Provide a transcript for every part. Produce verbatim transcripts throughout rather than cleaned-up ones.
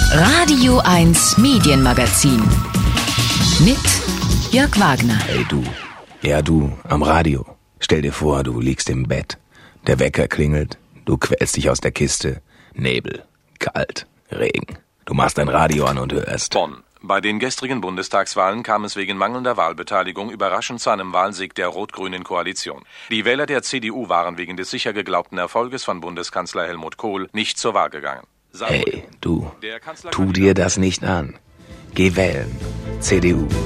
Radio eins Medienmagazin mit Jörg Wagner. Hey du, ja du, am Radio. Stell dir vor, du liegst im Bett. Der Wecker klingelt, du quälst dich aus der Kiste. Nebel, kalt, Regen. Du machst dein Radio an und hörst. Bonn. Bei den gestrigen Bundestagswahlen kam es wegen mangelnder Wahlbeteiligung überraschend zu einem Wahlsieg der rot-grünen Koalition. Die Wähler der C D U waren wegen des sicher geglaubten Erfolges von Bundeskanzler Helmut Kohl nicht zur Wahl gegangen. Hey, du, tu dir das nicht an. Geh wählen. C D U.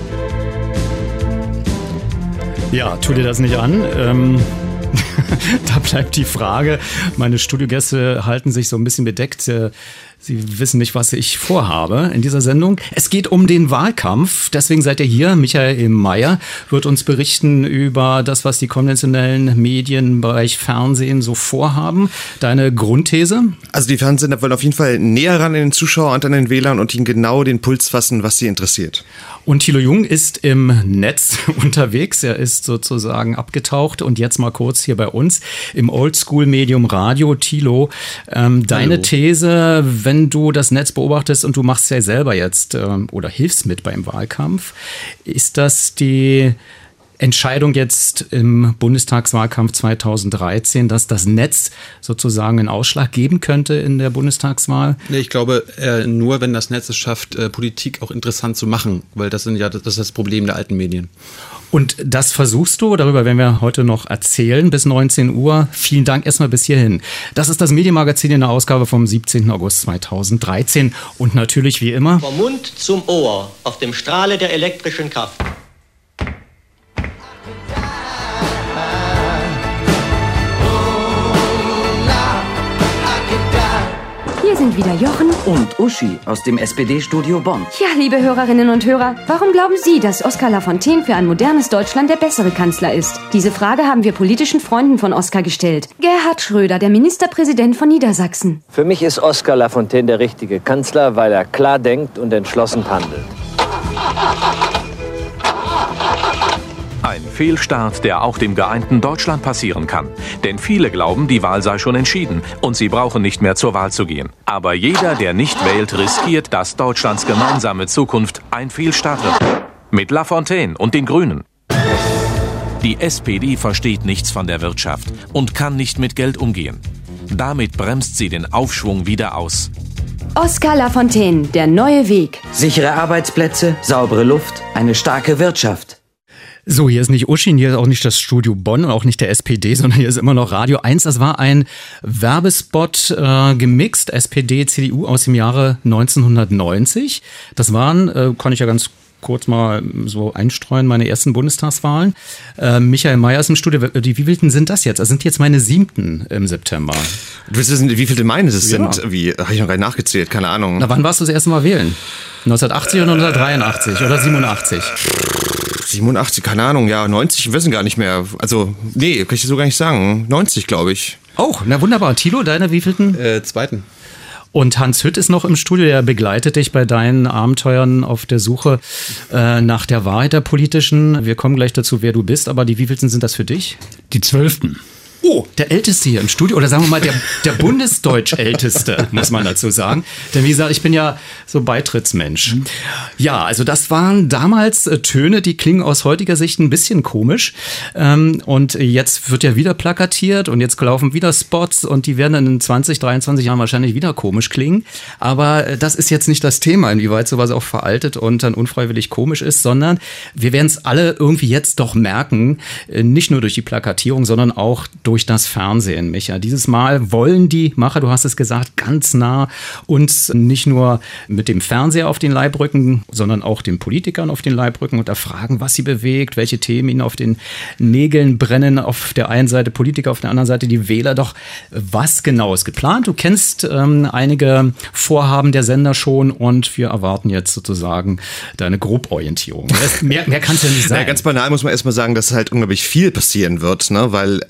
Ja, tu dir das nicht an. Ähm, da bleibt die Frage. Meine Studiogäste halten sich so ein bisschen bedeckt. Sie wissen nicht, was ich vorhabe in dieser Sendung. Es geht um den Wahlkampf. Deswegen seid ihr hier. Michael Mayer wird uns berichten über das, was die konventionellen Medien im Bereich Fernsehen so vorhaben. Deine Grundthese? Also die Fernsehsender wollen auf jeden Fall näher ran an den Zuschauer und an den Wählern und ihnen genau den Puls fassen, was sie interessiert. Und Thilo Jung ist im Netz unterwegs. Er ist sozusagen abgetaucht und jetzt mal kurz hier bei uns im Oldschool-Medium Radio. Thilo, ähm, deine Hallo. These, wenn du das Netz beobachtest und du machst ja selber jetzt ähm, oder hilfst mit beim Wahlkampf, ist das die Entscheidung jetzt im Bundestagswahlkampf zweitausenddreizehn, dass das Netz sozusagen einen Ausschlag geben könnte in der Bundestagswahl? Nee, ich glaube äh, nur, wenn das Netz es schafft, äh, Politik auch interessant zu machen, weil das sind ja das ist das Problem der alten Medien. Und das versuchst du, darüber werden wir heute noch erzählen, bis neunzehn Uhr. Vielen Dank erstmal bis hierhin. Das ist das Medienmagazin in der Ausgabe vom siebzehnten August zweitausenddreizehn. Und natürlich wie immer vom Mund zum Ohr auf dem Strahle der elektrischen Kraft. Hier sind wieder Jochen und Uschi aus dem S P D-Studio Bonn. Ja, liebe Hörerinnen und Hörer, warum glauben Sie, dass Oskar Lafontaine für ein modernes Deutschland der bessere Kanzler ist? Diese Frage haben wir politischen Freunden von Oskar gestellt. Gerhard Schröder, der Ministerpräsident von Niedersachsen. Für mich ist Oskar Lafontaine der richtige Kanzler, weil er klar denkt und entschlossen handelt. Ein Fehlstart, der auch dem geeinten Deutschland passieren kann. Denn viele glauben, die Wahl sei schon entschieden und sie brauchen nicht mehr zur Wahl zu gehen. Aber jeder, der nicht wählt, riskiert, dass Deutschlands gemeinsame Zukunft ein Fehlstart wird. Mit Lafontaine und den Grünen. Die S P D versteht nichts von der Wirtschaft und kann nicht mit Geld umgehen. Damit bremst sie den Aufschwung wieder aus. Oskar Lafontaine, der neue Weg. Sichere Arbeitsplätze, saubere Luft, eine starke Wirtschaft. So, hier ist nicht Uschi, hier ist auch nicht das Studio Bonn und auch nicht der S P D, sondern hier ist immer noch Radio eins. Das war ein Werbespot äh, gemixt, S P D, C D U aus dem Jahre neunzehnhundertneunzig. Das waren, äh, kann ich ja ganz kurz mal so einstreuen, meine ersten Bundestagswahlen. Äh, Michael Mayer ist im Studio. Die wievielten sind das jetzt? Das sind jetzt meine siebten im September. Du willst wissen, wie viele meine das Ja. sind? Wie, habe ich noch gar nicht nachgezählt, keine Ahnung. Na, wann warst du das erste Mal wählen? neunzehnhundertachtzig oder neunzehnhundertdreiundachtzig oder siebenundachtzig? siebenundachtzig, keine Ahnung, ja, neunzig, wir wissen gar nicht mehr. Also, nee, kann ich dir so gar nicht sagen. neunzig, glaube ich. Oh, na wunderbar. Thilo, deine wievielten? Äh, zweiten. Und Hans Hütt ist noch im Studio, der begleitet dich bei deinen Abenteuern auf der Suche äh, nach der Wahrheit der politischen. Wir kommen gleich dazu, wer du bist, aber die wievielten sind das für dich? Die zwölften. Oh, der Älteste hier im Studio, oder sagen wir mal der, der Bundesdeutsch-Älteste, muss man dazu sagen. Denn wie gesagt, ich bin ja so Beitrittsmensch. Ja, also das waren damals äh, Töne, die klingen aus heutiger Sicht ein bisschen komisch. Ähm, und jetzt wird ja wieder plakatiert und jetzt laufen wieder Spots und die werden dann in zwanzig, dreiundzwanzig Jahren wahrscheinlich wieder komisch klingen. Aber äh, das ist jetzt nicht das Thema, inwieweit sowas auch veraltet und dann unfreiwillig komisch ist, sondern wir werden es alle irgendwie jetzt doch merken, äh, nicht nur durch die Plakatierung, sondern auch durch durch das Fernsehen, Micha. Dieses Mal wollen die Macher, du hast es gesagt, ganz nah uns nicht nur mit dem Fernseher auf den Leib rücken, sondern auch den Politikern auf den Leib rücken und erfragen, was sie bewegt, welche Themen ihnen auf den Nägeln brennen. Auf der einen Seite Politiker, auf der anderen Seite die Wähler. Doch was genau ist geplant? Du kennst ähm, einige Vorhaben der Sender schon und wir erwarten jetzt sozusagen deine Groborientierung. Mehr, mehr kann es ja nicht sein. Ja, ganz banal muss man erstmal sagen, dass halt unglaublich viel passieren wird, ne? Weil, äh, also allein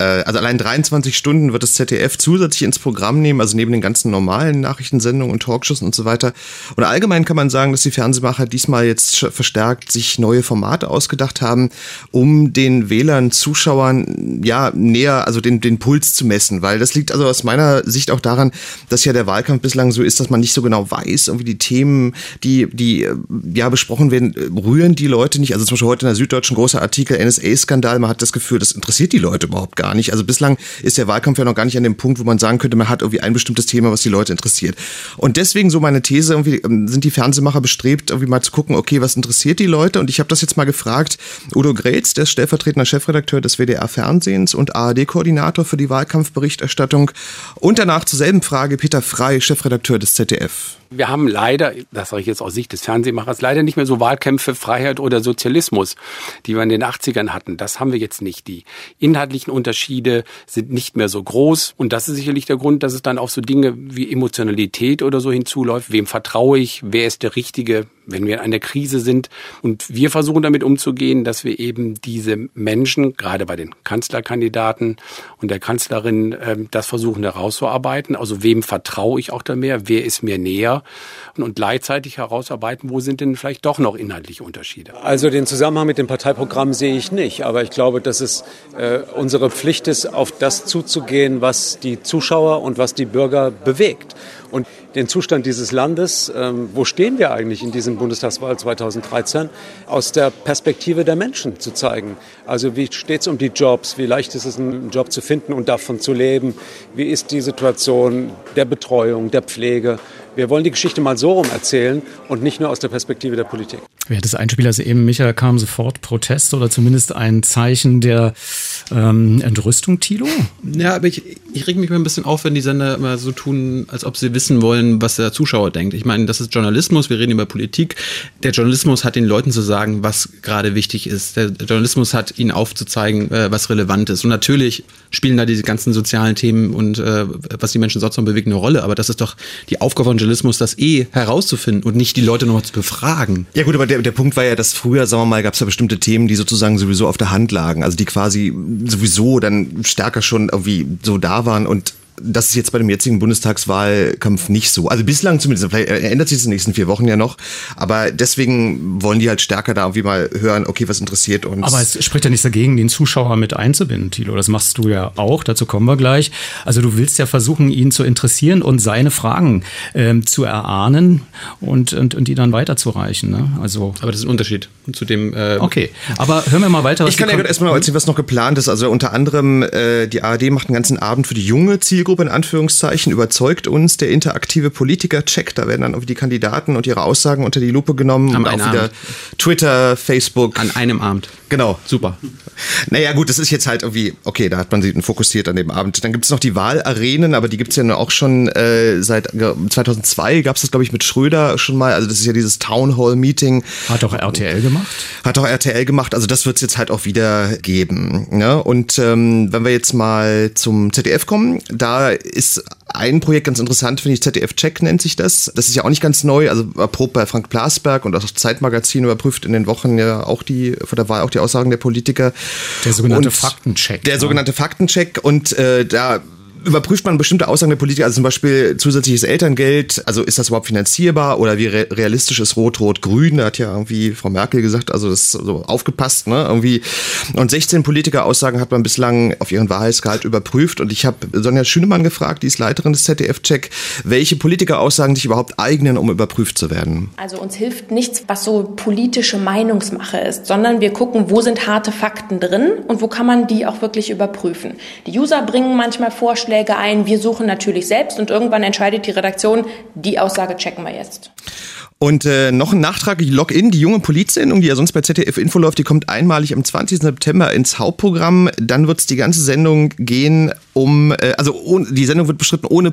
in dreiundzwanzig Stunden wird das Z D F zusätzlich ins Programm nehmen, also neben den ganzen normalen Nachrichtensendungen und Talkshows und so weiter. Und allgemein kann man sagen, dass die Fernsehmacher diesmal jetzt verstärkt sich neue Formate ausgedacht haben, um den Wählern, Zuschauern ja näher, also den, den Puls zu messen. Weil das liegt also aus meiner Sicht auch daran, dass ja der Wahlkampf bislang so ist, dass man nicht so genau weiß, irgendwie die Themen, die, die ja besprochen werden, rühren die Leute nicht. Also zum Beispiel heute in der Süddeutschen großer Artikel, N S A-Skandal, man hat das Gefühl, das interessiert die Leute überhaupt gar nicht. Also bislang ist der Wahlkampf ja noch gar nicht an dem Punkt, wo man sagen könnte, man hat irgendwie ein bestimmtes Thema, was die Leute interessiert. Und deswegen so meine These, irgendwie sind die Fernsehmacher bestrebt, irgendwie mal zu gucken, okay, was interessiert die Leute? Und ich habe das jetzt mal gefragt, Udo Grelz, der ist stellvertretender Chefredakteur des W D R-Fernsehens und A R D-Koordinator für die Wahlkampfberichterstattung. Und danach zur selben Frage Peter Frey, Chefredakteur des Z D F. Wir haben leider, das sage ich jetzt aus Sicht des Fernsehmachers, leider nicht mehr so Wahlkämpfe Freiheit oder Sozialismus, die wir in den achtzigern hatten. Das haben wir jetzt nicht. Die inhaltlichen Unterschiede sind nicht mehr so groß. Und das ist sicherlich der Grund, dass es dann auf so Dinge wie Emotionalität oder so hinzuläuft. Wem vertraue ich? Wer ist der Richtige, wenn wir in einer Krise sind? Und wir versuchen damit umzugehen, dass wir eben diese Menschen, gerade bei den Kanzlerkandidaten und der Kanzlerin, das versuchen herauszuarbeiten. Also wem vertraue ich auch da mehr? Wer ist mir näher? Und gleichzeitig herausarbeiten, wo sind denn vielleicht doch noch inhaltliche Unterschiede? Also den Zusammenhang mit dem Parteiprogramm sehe ich nicht. Aber ich glaube, dass es äh, unsere Pflicht ist, auf das zuzugehen, was die Zuschauer und was die Bürger bewegt. Und den Zustand dieses Landes, ähm, wo stehen wir eigentlich in diesem Bundestagswahl zweitausenddreizehn, aus der Perspektive der Menschen zu zeigen. Also wie steht es um die Jobs, wie leicht ist es, einen Job zu finden und davon zu leben, wie ist die Situation der Betreuung, der Pflege. Wir wollen die Geschichte mal so rum erzählen und nicht nur aus der Perspektive der Politik. Während des Einspielers eben, Micha, kam sofort Protest oder zumindest ein Zeichen der ähm, Entrüstung, Thilo? Ja, aber ich, ich reg mich mal ein bisschen auf, wenn die Sender immer so tun, als ob sie wissen wollen, was der Zuschauer denkt. Ich meine, das ist Journalismus, wir reden über Politik. Der Journalismus hat den Leuten zu sagen, was gerade wichtig ist. Der Journalismus hat ihnen aufzuzeigen, was relevant ist. Und natürlich spielen da diese ganzen sozialen Themen und äh, was die Menschen sonst noch bewegt, eine Rolle. Aber das ist doch die Aufgabe von Journalismus, das eh herauszufinden und nicht die Leute nochmal zu befragen. Ja gut, aber der, der Punkt war ja, dass früher, sagen wir mal, gab es ja bestimmte Themen, die sozusagen sowieso auf der Hand lagen. Also die quasi sowieso dann stärker schon irgendwie so da waren und das ist jetzt bei dem jetzigen Bundestagswahlkampf nicht so. Also bislang zumindest, vielleicht ändert sich das in den nächsten vier Wochen ja noch, aber deswegen wollen die halt stärker da irgendwie mal hören, okay, was interessiert uns. Aber es spricht ja nichts dagegen, den Zuschauer mit einzubinden, Thilo. Das machst du ja auch, dazu kommen wir gleich. Also du willst ja versuchen, ihn zu interessieren und seine Fragen ähm, zu erahnen und, und, und die dann weiterzureichen. Ne? Also, aber das ist ein Unterschied zu dem... Äh okay, aber hören wir mal weiter. Was ich kann ja erstmal noch erzählen, was noch geplant ist. Also unter anderem, äh, die A R D macht einen ganzen Abend für die junge Zielgruppe, in Anführungszeichen, überzeugt uns der interaktive Politiker-Check. Da werden dann irgendwie die Kandidaten und ihre Aussagen unter die Lupe genommen. An und auch einem wieder Abend. Twitter, Facebook. An einem Abend. Genau. Super. Naja gut, das ist jetzt halt irgendwie, okay, da hat man sie fokussiert an dem Abend. Dann gibt es noch die Wahlarenen, aber die gibt es ja auch schon äh, seit zweitausendzwei gab es das, glaube ich, mit Schröder schon mal. Also das ist ja dieses Town Hall Meeting. Hat auch R T L gemacht? Hat auch R T L gemacht, also das wird es jetzt halt auch wieder geben. Ne? Und ähm, wenn wir jetzt mal zum Z D F kommen, da ist ein Projekt ganz interessant, finde ich, Z D F-Check nennt sich das. Das ist ja auch nicht ganz neu, also erprobt bei Frank Blasberg und auch das Zeitmagazin überprüft in den Wochen ja auch die, vor der Wahl auch die Aussagen der Politiker. Der sogenannte und Faktencheck. Der ja. sogenannte Faktencheck und äh, da überprüft man bestimmte Aussagen der Politiker, also zum Beispiel zusätzliches Elterngeld, also ist das überhaupt finanzierbar oder wie re- realistisch ist Rot-Rot-Grün, da hat ja irgendwie Frau Merkel gesagt, also das ist so aufgepasst, ne, irgendwie. Und sechzehn Politiker-Aussagen hat man bislang auf ihren Wahrheitsgehalt überprüft und ich habe Sonja Schünemann gefragt, die ist Leiterin des Z D F-Check, welche Politiker-Aussagen sich überhaupt eignen, um überprüft zu werden. Also uns hilft nichts, was so politische Meinungsmache ist, sondern wir gucken, wo sind harte Fakten drin und wo kann man die auch wirklich überprüfen. Die User bringen manchmal Vorschläge ein. Wir suchen natürlich selbst und irgendwann entscheidet die Redaktion, die Aussage checken wir jetzt. Und äh, noch ein Nachtrag, die Login, die junge Politsendung, die ja sonst bei Z D F Info läuft, die kommt einmalig am zwanzigsten September ins Hauptprogramm. Dann wird es die ganze Sendung gehen um, äh, also ohne, die Sendung wird bestritten ohne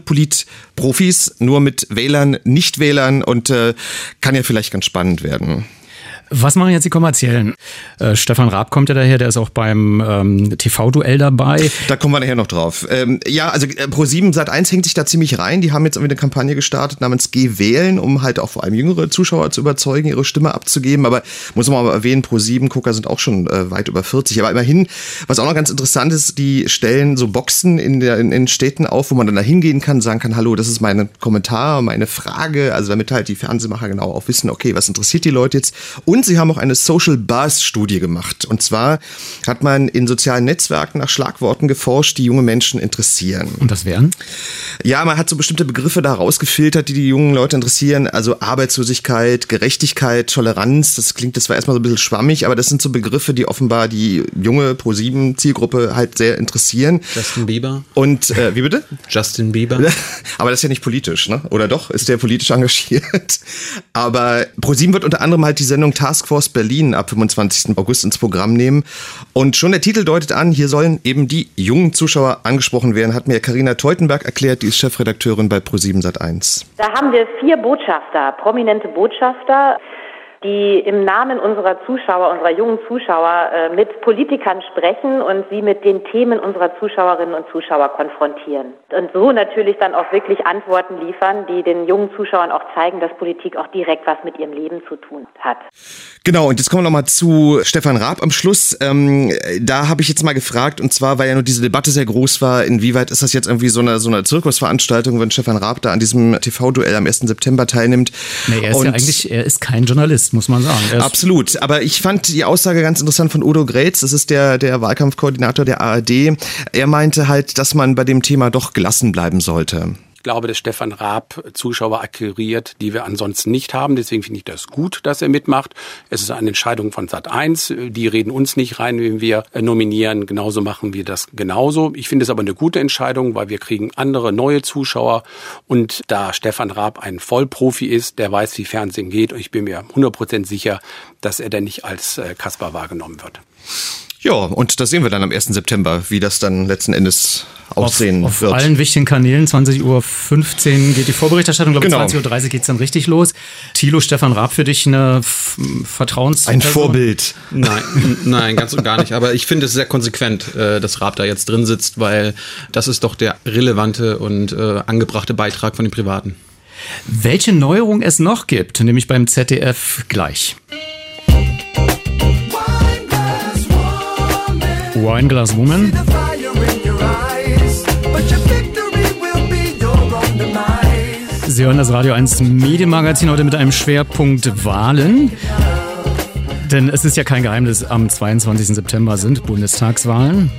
Politprofis, nur mit Wählern, Nichtwählern und äh, kann ja vielleicht ganz spannend werden. Was machen jetzt die Kommerziellen? Äh, Stefan Raab kommt ja daher, der ist auch beim ähm, T V-Duell dabei. Da kommen wir nachher noch drauf. Ähm, ja, also äh, ProSieben Sat eins hängt sich da ziemlich rein. Die haben jetzt irgendwie eine Kampagne gestartet namens Geh wählen, um halt auch vor allem jüngere Zuschauer zu überzeugen, ihre Stimme abzugeben. Aber muss man mal erwähnen, ProSieben-Gucker sind auch schon äh, weit über vierzig. Aber immerhin, was auch noch ganz interessant ist, die stellen so Boxen in, der, in, in Städten auf, wo man dann da hingehen kann, sagen kann, hallo, das ist mein Kommentar, meine Frage. Also damit halt die Fernsehmacher genau auch wissen, okay, was interessiert die Leute jetzt? Und sie haben auch eine Social Buzz-Studie gemacht. Und zwar hat man in sozialen Netzwerken nach Schlagworten geforscht, die junge Menschen interessieren. Und das wären? Ja, man hat so bestimmte Begriffe da rausgefiltert, die die jungen Leute interessieren. Also Arbeitslosigkeit, Gerechtigkeit, Toleranz. Das klingt, das war erstmal so ein bisschen schwammig, aber das sind so Begriffe, die offenbar die junge ProSieben-Zielgruppe halt sehr interessieren. Justin Bieber. Und, äh, wie bitte? Justin Bieber. Aber das ist ja nicht politisch, ne? Oder doch? Ist der politisch engagiert? Aber ProSieben wird unter anderem halt die Sendung Taskforce Berlin ab fünfundzwanzigsten August ins Programm nehmen. Und schon der Titel deutet an, hier sollen eben die jungen Zuschauer angesprochen werden, hat mir Carina Teutenberg erklärt, die ist Chefredakteurin bei ProSieben Sat eins. Da haben wir vier Botschafter, prominente Botschafter, die im Namen unserer Zuschauer, unserer jungen Zuschauer äh, mit Politikern sprechen und sie mit den Themen unserer Zuschauerinnen und Zuschauer konfrontieren. Und so natürlich dann auch wirklich Antworten liefern, die den jungen Zuschauern auch zeigen, dass Politik auch direkt was mit ihrem Leben zu tun hat. Genau, und jetzt kommen wir nochmal zu Stefan Raab am Schluss. Ähm, da habe ich jetzt mal gefragt, und zwar, weil ja nur diese Debatte sehr groß war, inwieweit ist das jetzt irgendwie so eine, so eine Zirkusveranstaltung, wenn Stefan Raab da an diesem T V-Duell am ersten September teilnimmt. Nee, er ist und ja eigentlich, er ist kein Journalist, muss man sagen. Absolut, aber ich fand die Aussage ganz interessant von Udo Grätz, das ist der, der Wahlkampfkoordinator der A R D. Er meinte halt, dass man bei dem Thema doch gelassen bleiben sollte. Ich glaube, dass Stefan Raab Zuschauer akquiriert, die wir ansonsten nicht haben. Deswegen finde ich das gut, dass er mitmacht. Es ist eine Entscheidung von Sat eins. Die reden uns nicht rein, wenn wir nominieren. Genauso machen wir das genauso. Ich finde es aber eine gute Entscheidung, weil wir kriegen andere, neue Zuschauer. Und da Stefan Raab ein Vollprofi ist, der weiß, wie Fernsehen geht. Und ich bin mir hundert Prozent sicher, dass er dann nicht als Kasper wahrgenommen wird. Ja, und das sehen wir dann am ersten September, wie das dann letzten Endes aussehen auf, wird. Auf allen wichtigen Kanälen, zwanzig Uhr fünfzehn geht die Vorberichterstattung, glaube ich, genau. zwanzig Uhr dreißig geht's dann richtig los. Thilo, Stefan Raab für dich eine Vertrauens... Ein Vorbild. Nein, nein, ganz und gar nicht. Aber ich finde es sehr konsequent, dass Raab da jetzt drin sitzt, weil das ist doch der relevante und äh, angebrachte Beitrag von den Privaten. Welche Neuerung es noch gibt, nämlich beim Z D F gleich. Wineglass Woman. Sie hören das Radio eins Medienmagazin heute mit einem Schwerpunkt Wahlen. Denn es ist ja kein Geheimnis, am zweiundzwanzigsten September sind Bundestagswahlen.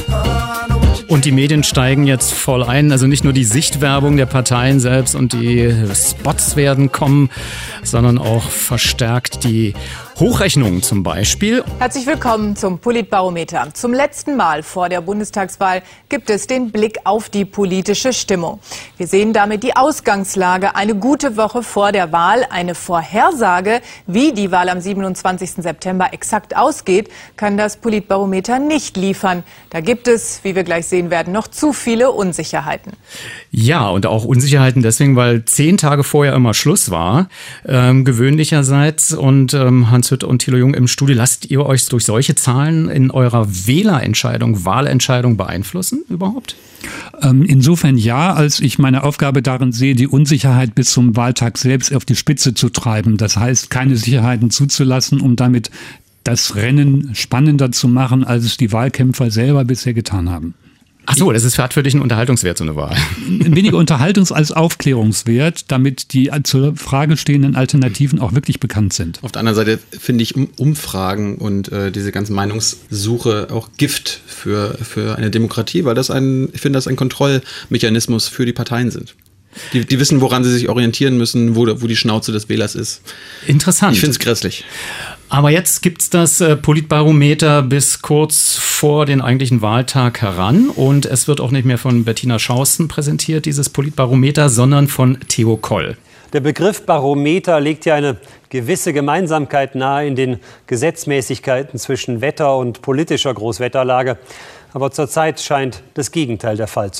Und die Medien steigen jetzt voll ein. Also nicht nur die Sichtwerbung der Parteien selbst und die Spots werden kommen, sondern auch verstärkt die Hochrechnungen zum Beispiel. Herzlich willkommen zum Politbarometer. Zum letzten Mal vor der Bundestagswahl gibt es den Blick auf die politische Stimmung. Wir sehen damit die Ausgangslage eine gute Woche vor der Wahl. Eine Vorhersage, wie die Wahl am siebenundzwanzigsten September exakt ausgeht, kann das Politbarometer nicht liefern. Da gibt es, wie wir gleich sehen werden, noch zu viele Unsicherheiten. Ja, und auch Unsicherheiten deswegen, weil zehn Tage vorher immer Schluss war, ähm, gewöhnlicherseits. Und ähm, Hans Hütt und Thilo Jung im Studio, lasst ihr euch durch solche Zahlen in eurer Wählerentscheidung, Wahlentscheidung beeinflussen überhaupt? Ähm, insofern ja, als ich meine Aufgabe darin sehe, die Unsicherheit bis zum Wahltag selbst auf die Spitze zu treiben. Das heißt, keine Sicherheiten zuzulassen, um damit das Rennen spannender zu machen, als es die Wahlkämpfer selber bisher getan haben. Ach so, das ist hat für dich einen Unterhaltungswert, so eine Wahl. Weniger Unterhaltungs- als Aufklärungswert, damit die zur Frage stehenden Alternativen auch wirklich bekannt sind. Auf der anderen Seite finde ich Umfragen und äh, diese ganze Meinungssuche auch Gift für, für eine Demokratie, weil das ein, ich finde, das ein Kontrollmechanismus für die Parteien sind. Die, die wissen, woran sie sich orientieren müssen, wo, wo die Schnauze des Wählers ist. Interessant. Ich finde es grässlich. Aber jetzt gibt's das äh, Politbarometer bis kurz vor den eigentlichen Wahltag heran. Und es wird auch nicht mehr von Bettina Schausten präsentiert, dieses Politbarometer, sondern von Theo Koll. Der Begriff Barometer legt ja eine gewisse Gemeinsamkeit nahe in den Gesetzmäßigkeiten zwischen Wetter- und politischer Großwetterlage. Aber zurzeit scheint das Gegenteil der Fall zu sein.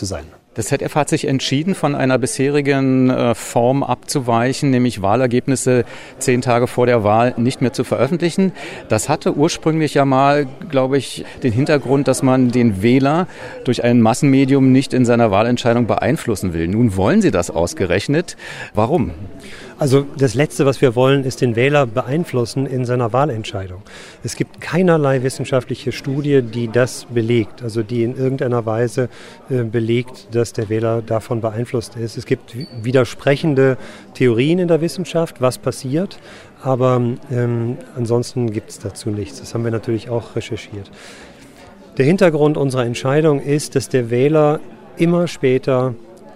Das Z D F hat sich entschieden, von einer bisherigen äh, Form abzuweichen, nämlich Wahlergebnisse zehn Tage vor der Wahl nicht mehr zu veröffentlichen. Das hatte ursprünglich ja mal, glaube ich, den Hintergrund, dass man den Wähler durch ein Massenmedium nicht in seiner Wahlentscheidung beeinflussen will. Nun wollen Sie das ausgerechnet. Warum? Also das Letzte, was wir wollen, ist den Wähler beeinflussen in seiner Wahlentscheidung. Es gibt keinerlei wissenschaftliche Studie, die das belegt, also die in irgendeiner Weise äh, belegt, dass der Wähler davon beeinflusst ist. Es gibt widersprechende Theorien in der Wissenschaft, was passiert, aber ähm, ansonsten gibt es dazu nichts. Das haben wir natürlich auch recherchiert. Der Hintergrund unserer Entscheidung ist, dass der Wähler immer später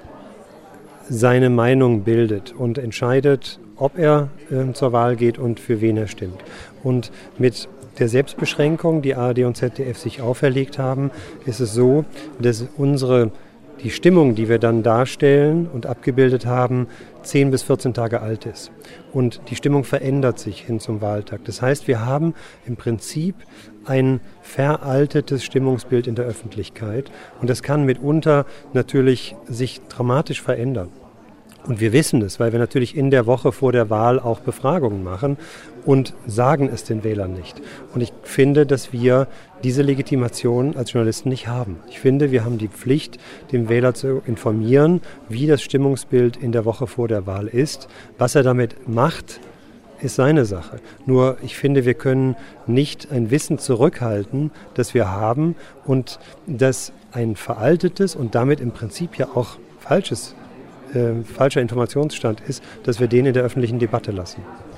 seine Meinung bildet und entscheidet, ob er äh, zur Wahl geht und für wen er stimmt. Und mit der Selbstbeschränkung, die A R D und Z D F sich auferlegt haben, ist es so, dass unsere, die Stimmung, die wir dann darstellen und abgebildet haben, zehn bis vierzehn Tage alt ist. Und die Stimmung verändert sich hin zum Wahltag. Das heißt, wir haben im Prinzip ein veraltetes Stimmungsbild in der Öffentlichkeit. Und das kann mitunter natürlich sich dramatisch verändern. Und wir wissen es, weil wir natürlich in der Woche vor der Wahl auch Befragungen machen und sagen es den Wählern nicht. Und ich finde, dass wir diese Legitimation als Journalisten nicht haben. Ich finde, wir haben die Pflicht, den Wähler zu informieren, wie das Stimmungsbild in der Woche vor der Wahl ist. Was er damit macht, ist seine Sache. Nur ich finde, wir können nicht ein Wissen zurückhalten, das wir haben und das ein veraltetes und damit im Prinzip ja auch falsches, äh, falscher Informationsstand ist, dass wir den in der öffentlichen Debatte lassen.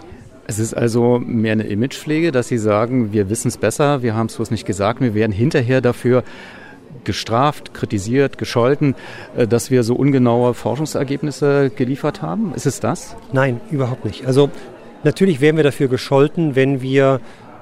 Es ist also mehr eine Imagepflege, dass Sie sagen, wir wissen es besser, wir haben es bloß nicht gesagt, wir werden hinterher dafür gestraft, kritisiert, gescholten, dass wir so ungenaue Forschungsergebnisse geliefert haben. Ist es das? Nein, überhaupt nicht. Also natürlich werden wir dafür gescholten, wenn wir,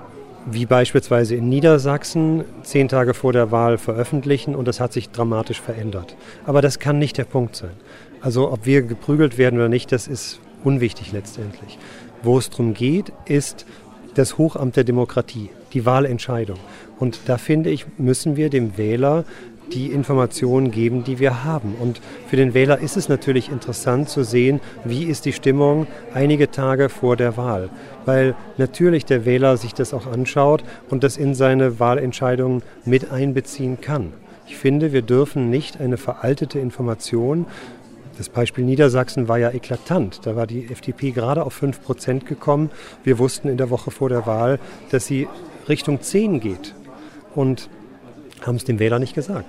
wie beispielsweise in Niedersachsen, zehn Tage vor der Wahl veröffentlichen und das hat sich dramatisch verändert. Aber das kann nicht der Punkt sein. Also ob wir geprügelt werden oder nicht, das ist unwichtig letztendlich. Wo es darum geht, ist das Hochamt der Demokratie, die Wahlentscheidung. Und da finde ich, müssen wir dem Wähler die Informationen geben, die wir haben. Und für den Wähler ist es natürlich interessant zu sehen, wie ist die Stimmung einige Tage vor der Wahl. Weil natürlich der Wähler sich das auch anschaut und das in seine Wahlentscheidungen mit einbeziehen kann. Ich finde, wir dürfen nicht eine veraltete Information. Das Beispiel Niedersachsen war ja eklatant. Da war die F D P gerade auf fünf Prozent gekommen. Wir wussten in der Woche vor der Wahl, dass sie Richtung zehn geht. Und haben es dem Wähler nicht gesagt.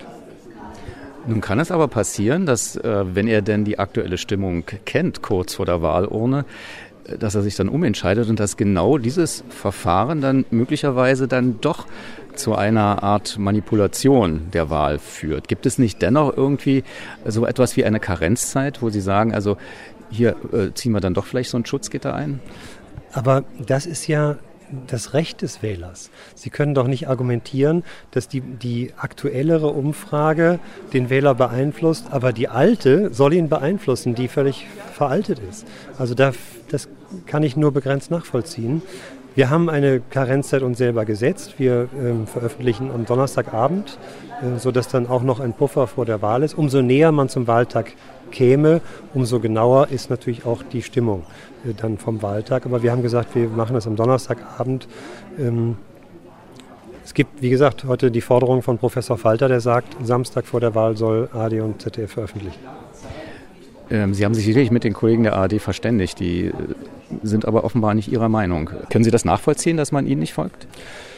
Nun kann es aber passieren, dass, äh, wenn er denn die aktuelle Stimmung kennt, kurz vor der Wahlurne, dass er sich dann umentscheidet und dass genau dieses Verfahren dann möglicherweise dann doch zu einer Art Manipulation der Wahl führt. Gibt es nicht dennoch irgendwie so etwas wie eine Karenzzeit, wo Sie sagen, also hier äh, ziehen wir dann doch vielleicht so ein Schutzgitter ein? Aber das ist ja das Recht des Wählers. Sie können doch nicht argumentieren, dass die, die aktuellere Umfrage den Wähler beeinflusst, aber die alte soll ihn beeinflussen, die völlig veraltet ist. Also da, das kann ich nur begrenzt nachvollziehen. Wir haben eine Karenzzeit uns selber gesetzt. Wir ähm, veröffentlichen am Donnerstagabend, äh, sodass dann auch noch ein Puffer vor der Wahl ist. Umso näher man zum Wahltag käme, umso genauer ist natürlich auch die Stimmung äh, dann vom Wahltag. Aber wir haben gesagt, wir machen das am Donnerstagabend. Ähm, es gibt, wie gesagt, heute die Forderung von Professor Falter, der sagt, Samstag vor der Wahl soll A R D und Z D F veröffentlichen. Ähm, Sie haben sich sicherlich mit den Kollegen der A R D verständigt, die sind aber offenbar nicht Ihrer Meinung. Können Sie das nachvollziehen, dass man ihnen nicht folgt?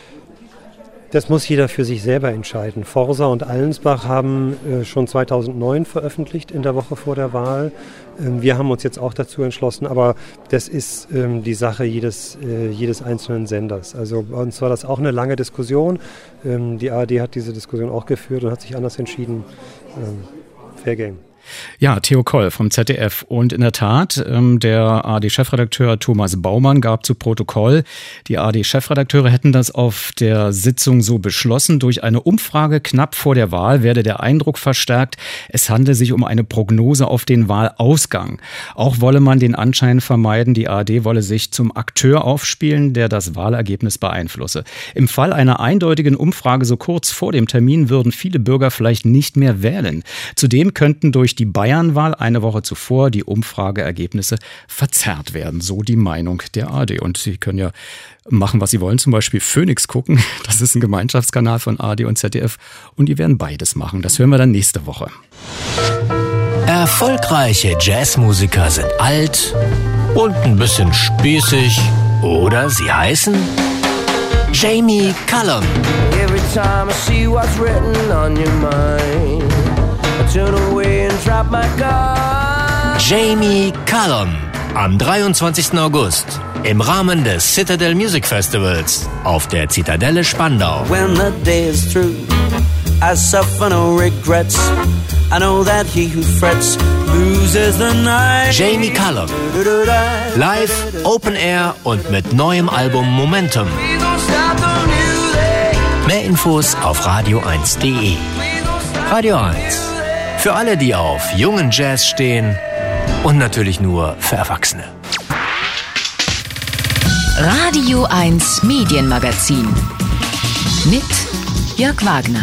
Das muss jeder für sich selber entscheiden. Forsa und Allensbach haben äh, schon zweitausendneun veröffentlicht in der Woche vor der Wahl. Ähm, wir haben uns jetzt auch dazu entschlossen, aber das ist ähm, die Sache jedes, äh, jedes einzelnen Senders. Also bei uns war das auch eine lange Diskussion. Ähm, die A R D hat diese Diskussion auch geführt und hat sich anders entschieden. Ähm, fair game. Ja, Theo Koll vom Z D F. Und in der Tat, ähm, der A R D-Chefredakteur Thomas Baumann gab zu Protokoll, die A R D-Chefredakteure hätten das auf der Sitzung so beschlossen. Durch eine Umfrage knapp vor der Wahl werde der Eindruck verstärkt, es handle sich um eine Prognose auf den Wahlausgang. Auch wolle man den Anschein vermeiden, die A R D wolle sich zum Akteur aufspielen, der das Wahlergebnis beeinflusse. Im Fall einer eindeutigen Umfrage so kurz vor dem Termin würden viele Bürger vielleicht nicht mehr wählen. Zudem könnten durch die Bayernwahl eine Woche zuvor die Umfrageergebnisse verzerrt werden. So die Meinung der A R D. Und Sie können ja machen, was Sie wollen, zum Beispiel Phoenix gucken. Das ist ein Gemeinschaftskanal von A R D und Z D F. Und die werden beides machen. Das hören wir dann nächste Woche. Erfolgreiche Jazzmusiker sind alt und ein bisschen spießig. Oder sie heißen Jamie Cullum. Every time I see what's written on your mind, I turn away and drop my guard. Jamie Cullum. Am dreiundzwanzigsten August im Rahmen des Citadel Music Festivals auf der Zitadelle Spandau. When the day is through, I suffer no regrets. I know that he who frets loses the night. Jamie Cullum. Live, Open Air und mit neuem Album Momentum. Mehr Infos auf radio eins punkt de. Radio eins. Für alle, die auf jungen Jazz stehen und natürlich nur für Erwachsene. Radio eins Medienmagazin mit Jörg Wagner.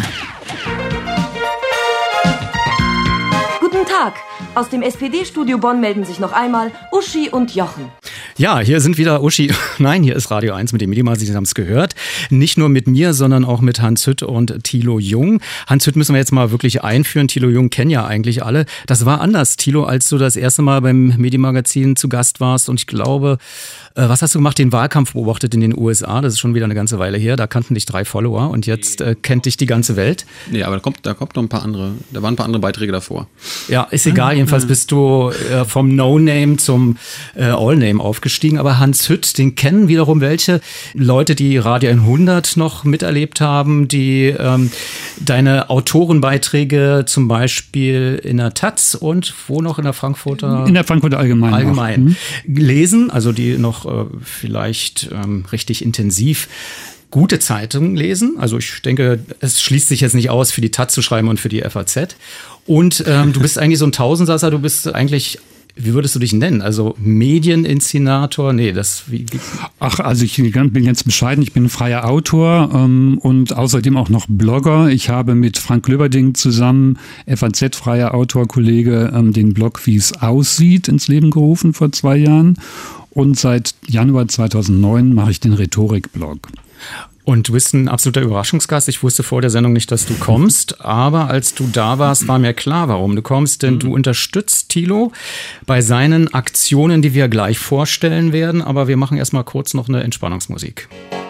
Guten Tag. Aus dem S P D-Studio Bonn melden sich noch einmal Uschi und Jochen. Ja, hier sind wieder Uschi. Nein, hier ist Radio eins mit dem Medienmagazin, Sie haben es gehört. Nicht nur mit mir, sondern auch mit Hans Hütt und Thilo Jung. Hans Hütt müssen wir jetzt mal wirklich einführen. Thilo Jung kennen ja eigentlich alle. Das war anders, Thilo, als du das erste Mal beim Medienmagazin zu Gast warst. Und ich glaube, äh, was hast du gemacht? Den Wahlkampf beobachtet in den U S A. Das ist schon wieder eine ganze Weile her. Da kannten dich drei Follower und jetzt äh, kennt dich die ganze Welt. Nee, aber da kommt, da kommt noch ein paar andere, da waren ein paar andere Beiträge davor. Ja, ist egal. Jedenfalls bist du äh, vom No-Name zum äh, All-Name aufgestiegen. Aber Hans Hütt, den kennen wiederum welche Leute, die Radio hundert noch miterlebt haben, die ähm, deine Autorenbeiträge zum Beispiel in der Taz und wo noch in der Frankfurter? In der Frankfurter Allgemein. Allgemein mhm. lesen, also die noch äh, vielleicht ähm, richtig intensiv gute Zeitungen lesen. Also ich denke, es schließt sich jetzt nicht aus, für die Taz zu schreiben und für die F A Z. Und ähm, du bist eigentlich so ein Tausendsasser, du bist eigentlich, wie würdest du dich nennen? Also Medieninszenator? Nee, das... Wie, wie Ach, also ich bin ganz bescheiden. Ich bin freier Autor ähm, und außerdem auch noch Blogger. Ich habe mit Frank Löberding zusammen, F A Z-freier Autorkollege, ähm, den Blog Wie es aussieht ins Leben gerufen vor zwei Jahren. Und seit Januar zweitausendneun mache ich den Rhetorik-Blog. Und du bist ein absoluter Überraschungsgast. Ich wusste vor der Sendung nicht, dass du kommst. Aber als du da warst, war mir klar, warum du kommst. Denn du unterstützt Thilo bei seinen Aktionen, die wir gleich vorstellen werden. Aber wir machen erstmal kurz noch eine Entspannungsmusik.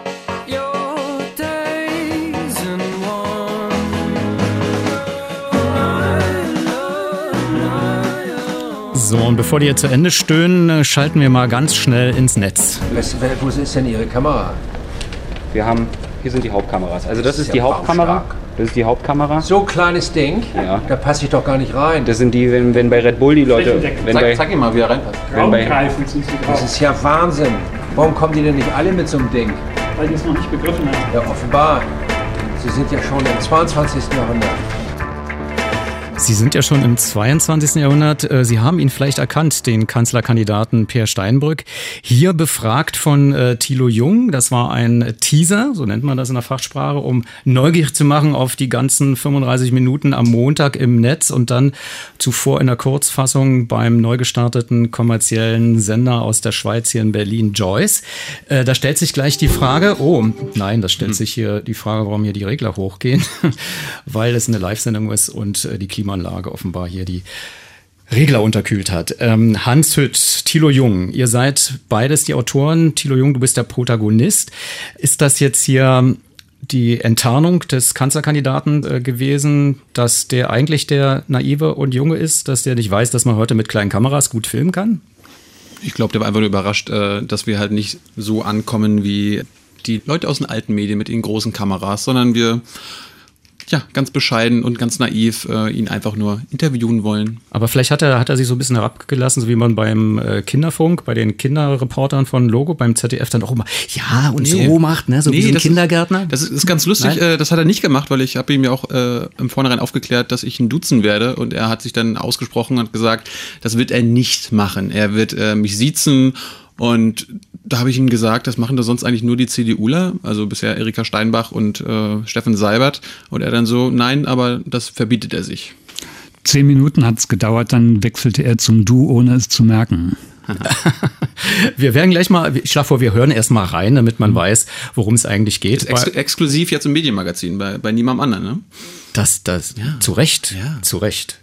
So, und bevor die hier zu Ende stöhnen, schalten wir mal ganz schnell ins Netz. Wo ist denn Ihre Kamera? Wir haben, hier sind die Hauptkameras. Also das, das ist, ist die ja Hauptkamera. Das ist die Hauptkamera. So ein kleines Ding? Ja. Da passe ich doch gar nicht rein. Das sind die, wenn, wenn bei Red Bull die Leute... Wenn zeig, bei, zeig ihm mal, wie er reinpasst. Raumgreifen sind sie drauf. Das ist ja Wahnsinn. Warum kommen die denn nicht alle mit so einem Ding? Weil die es noch nicht begriffen haben. Ja, offenbar. Sie sind ja schon im zweiundzwanzigsten Jahrhundert. Sie sind ja schon im zweiundzwanzigsten Jahrhundert. Sie haben ihn vielleicht erkannt, den Kanzlerkandidaten Peer Steinbrück. Hier befragt von äh, Thilo Jung. Das war ein Teaser, so nennt man das in der Fachsprache, um neugierig zu machen auf die ganzen fünfunddreißig Minuten am Montag im Netz und dann zuvor in der Kurzfassung beim neu gestarteten kommerziellen Sender aus der Schweiz hier in Berlin, Joyce. Äh, da stellt sich gleich die Frage, oh nein, da stellt sich hier die Frage, warum hier die Regler hochgehen, weil es eine Live-Sendung ist und äh, die Klima Klimaanlage offenbar hier die Regler unterkühlt hat. Ähm, Hans Hütt, Thilo Jung, ihr seid beides die Autoren. Thilo Jung, du bist der Protagonist. Ist das jetzt hier die Enttarnung des Kanzlerkandidaten äh, gewesen, dass der eigentlich der Naive und Junge ist, dass der nicht weiß, dass man heute mit kleinen Kameras gut filmen kann? Ich glaube, der war einfach nur überrascht, äh, dass wir halt nicht so ankommen wie die Leute aus den alten Medien mit den großen Kameras, sondern wir ja, ganz bescheiden und ganz naiv äh, ihn einfach nur interviewen wollen. Aber vielleicht hat er, hat er sich so ein bisschen herabgelassen, so wie man beim äh, Kinderfunk, bei den Kinderreportern von Logo, beim Z D F dann auch immer, ja, und nee. so macht, ne, so nee, wie so ein das Kindergärtner. Ist, das ist, ist ganz lustig, äh, das hat er nicht gemacht, weil ich habe ihm ja auch äh, im Vornherein aufgeklärt, dass ich ihn duzen werde und er hat sich dann ausgesprochen und gesagt, das wird er nicht machen. Er wird äh, mich siezen und da habe ich ihm gesagt, das machen da sonst eigentlich nur die CDUler, also bisher Erika Steinbach und äh, Steffen Seibert. Und er dann so, nein, aber das verbietet er sich. Zehn Minuten hat es gedauert, dann wechselte er zum Du, ohne es zu merken. Wir werden gleich mal, ich schlage vor, wir hören erst mal rein, damit man weiß, worum es eigentlich geht. Ist ex- exklusiv jetzt im Medienmagazin, bei, bei niemandem anderen, ne? Das, das, ja. Zu Recht, ja. zu Recht.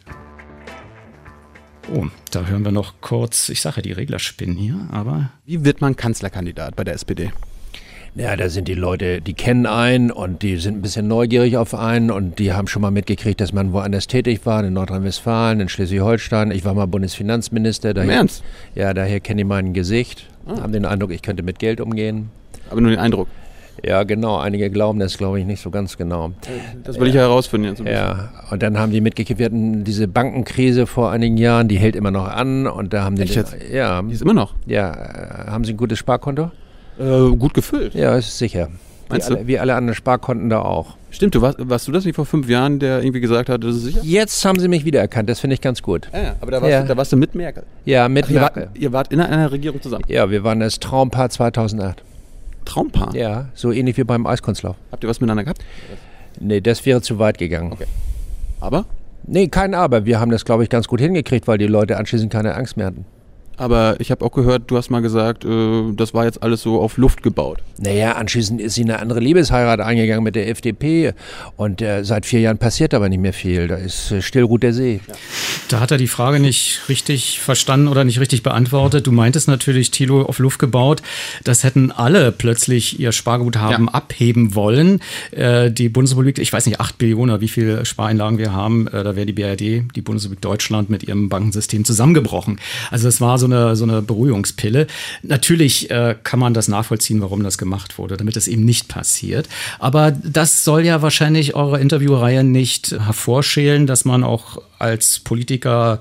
Oh, da hören wir noch kurz, ich sage ja, die Regler spinnen hier, aber... Wie wird man Kanzlerkandidat bei der S P D? Ja, da sind die Leute, die kennen einen und die sind ein bisschen neugierig auf einen und die haben schon mal mitgekriegt, dass man woanders tätig war, in Nordrhein-Westfalen, in Schleswig-Holstein. Ich war mal Bundesfinanzminister. Daher, Im Ernst? Ja, daher kenne ich mein Gesicht, ah. haben den Eindruck, ich könnte mit Geld umgehen. Aber nur den Eindruck? Ja, genau. Einige glauben das, glaube ich, nicht so ganz genau. Das will ich ja herausfinden jetzt. Ja, und dann haben die mitgekriegt, wir hatten diese Bankenkrise vor einigen Jahren, die hält immer noch an. Und da haben die... Echt jetzt? Ja. Die ist immer noch? Ja. Haben Sie ein gutes Sparkonto? Äh, gut gefüllt. Ja, ist sicher. Meinst wie, du? Alle, wie alle anderen Sparkonten da auch. Stimmt, du warst, warst du das nicht vor fünf Jahren, der irgendwie gesagt hat, das ist sicher? Jetzt haben sie mich wiedererkannt, das finde ich ganz gut. Ja, ja, aber da warst, ja. du, da warst du mit Merkel? Ja, mit Ach, ihr Merkel. Wart, ihr wart in einer Regierung zusammen? Ja, wir waren das Traumpaar zweitausendacht. Traumpaar? Ja, so ähnlich wie beim Eiskunstlauf. Habt ihr was miteinander gehabt? Nee, das wäre zu weit gegangen. Okay. Aber? Nee, kein Aber. Wir haben das, glaube ich, ganz gut hingekriegt, weil die Leute anschließend keine Angst mehr hatten. Aber ich habe auch gehört, du hast mal gesagt, äh, das war jetzt alles so auf Luft gebaut. Naja, anschließend ist sie eine andere Liebesheirat eingegangen mit der F D P. Und äh, seit vier Jahren passiert aber nicht mehr viel. Da ist äh, still ruht der See. Ja. Da hat er die Frage nicht richtig verstanden oder nicht richtig beantwortet. Du meintest natürlich, Thilo, auf Luft gebaut. Das hätten alle plötzlich ihr Sparguthaben ja. abheben wollen. Äh, die Bundesrepublik, ich weiß nicht, acht Billionen, wie viele Spareinlagen wir haben, äh, da wäre die B R D, die Bundesrepublik Deutschland, mit ihrem Bankensystem zusammengebrochen. Also das war so eine, so eine Beruhigungspille. Natürlich äh, kann man das nachvollziehen, warum das gemacht wurde, damit es eben nicht passiert. Aber das soll ja wahrscheinlich eure Interviewreihe nicht hervorschälen, dass man auch als Politiker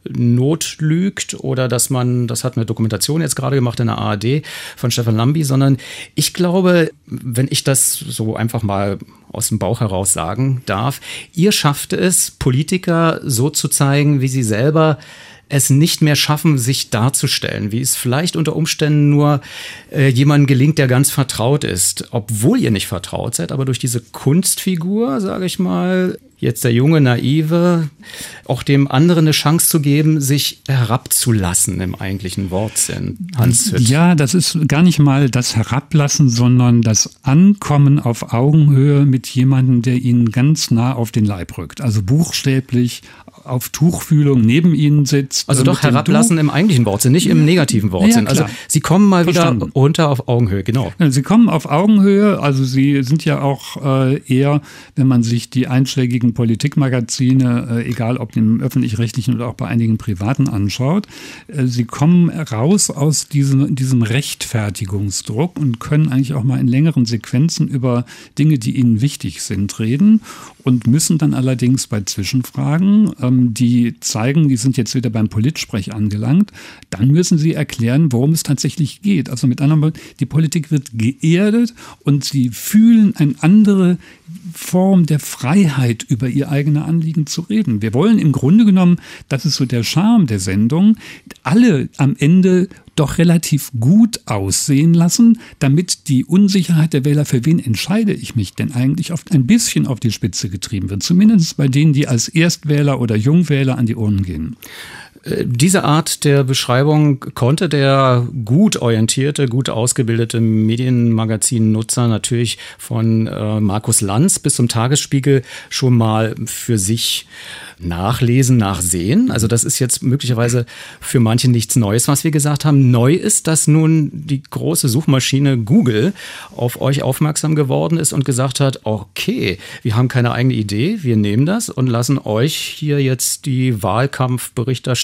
Not lügt oder dass man, das hat eine Dokumentation jetzt gerade gemacht in der A R D von Stefan Lambi, sondern ich glaube, wenn ich das so einfach mal aus dem Bauch heraus sagen darf, ihr schafft es, Politiker so zu zeigen, wie sie selber es nicht mehr schaffen, sich darzustellen, wie es vielleicht unter Umständen nur äh, jemandem gelingt, der ganz vertraut ist, obwohl ihr nicht vertraut seid, aber durch diese Kunstfigur, sage ich mal, jetzt der junge Naive, auch dem anderen eine Chance zu geben, sich herabzulassen im eigentlichen Wortsinn. Hans Hütt. Ja, das ist gar nicht mal das Herablassen, sondern das Ankommen auf Augenhöhe mit jemandem, der ihnen ganz nah auf den Leib rückt. Also buchstäblich auf Tuchfühlung neben ihnen sitzt. Also doch herablassen im eigentlichen Wortsinn, nicht im negativen Wortsinn. Ja, also sie kommen mal Verstanden. wieder runter auf Augenhöhe, genau. Ja, sie kommen auf Augenhöhe, also sie sind ja auch äh, eher, wenn man sich die einschlägigen Politikmagazine, äh, egal ob im öffentlich-rechtlichen oder auch bei einigen privaten anschaut, äh, sie kommen raus aus diesem, diesem Rechtfertigungsdruck und können eigentlich auch mal in längeren Sequenzen über Dinge, die ihnen wichtig sind, reden und müssen dann allerdings bei Zwischenfragen, ähm, die zeigen, die sind jetzt wieder beim Politsprech angelangt, dann müssen sie erklären, worum es tatsächlich geht. Also mit anderen Worten, die Politik wird geerdet und sie fühlen eine andere Form der Freiheit, über ihr eigene Anliegen zu reden. Wir wollen im Grunde genommen, das ist so der Charme der Sendung, alle am Ende doch relativ gut aussehen lassen, damit die Unsicherheit der Wähler, für wen entscheide ich mich denn eigentlich, oft ein bisschen auf die Spitze getrieben wird. Zumindest bei denen, die als Erstwähler oder Jungwähler an die Urnen gehen. Diese Art der Beschreibung konnte der gut orientierte, gut ausgebildete Medienmagazin-Nutzer natürlich von äh, Markus Lanz bis zum Tagesspiegel schon mal für sich nachlesen, nachsehen. Also das ist jetzt möglicherweise für manche nichts Neues, was wir gesagt haben. Neu ist, dass nun die große Suchmaschine Google auf euch aufmerksam geworden ist und gesagt hat, okay, wir haben keine eigene Idee, wir nehmen das und lassen euch hier jetzt die Wahlkampfberichterstattung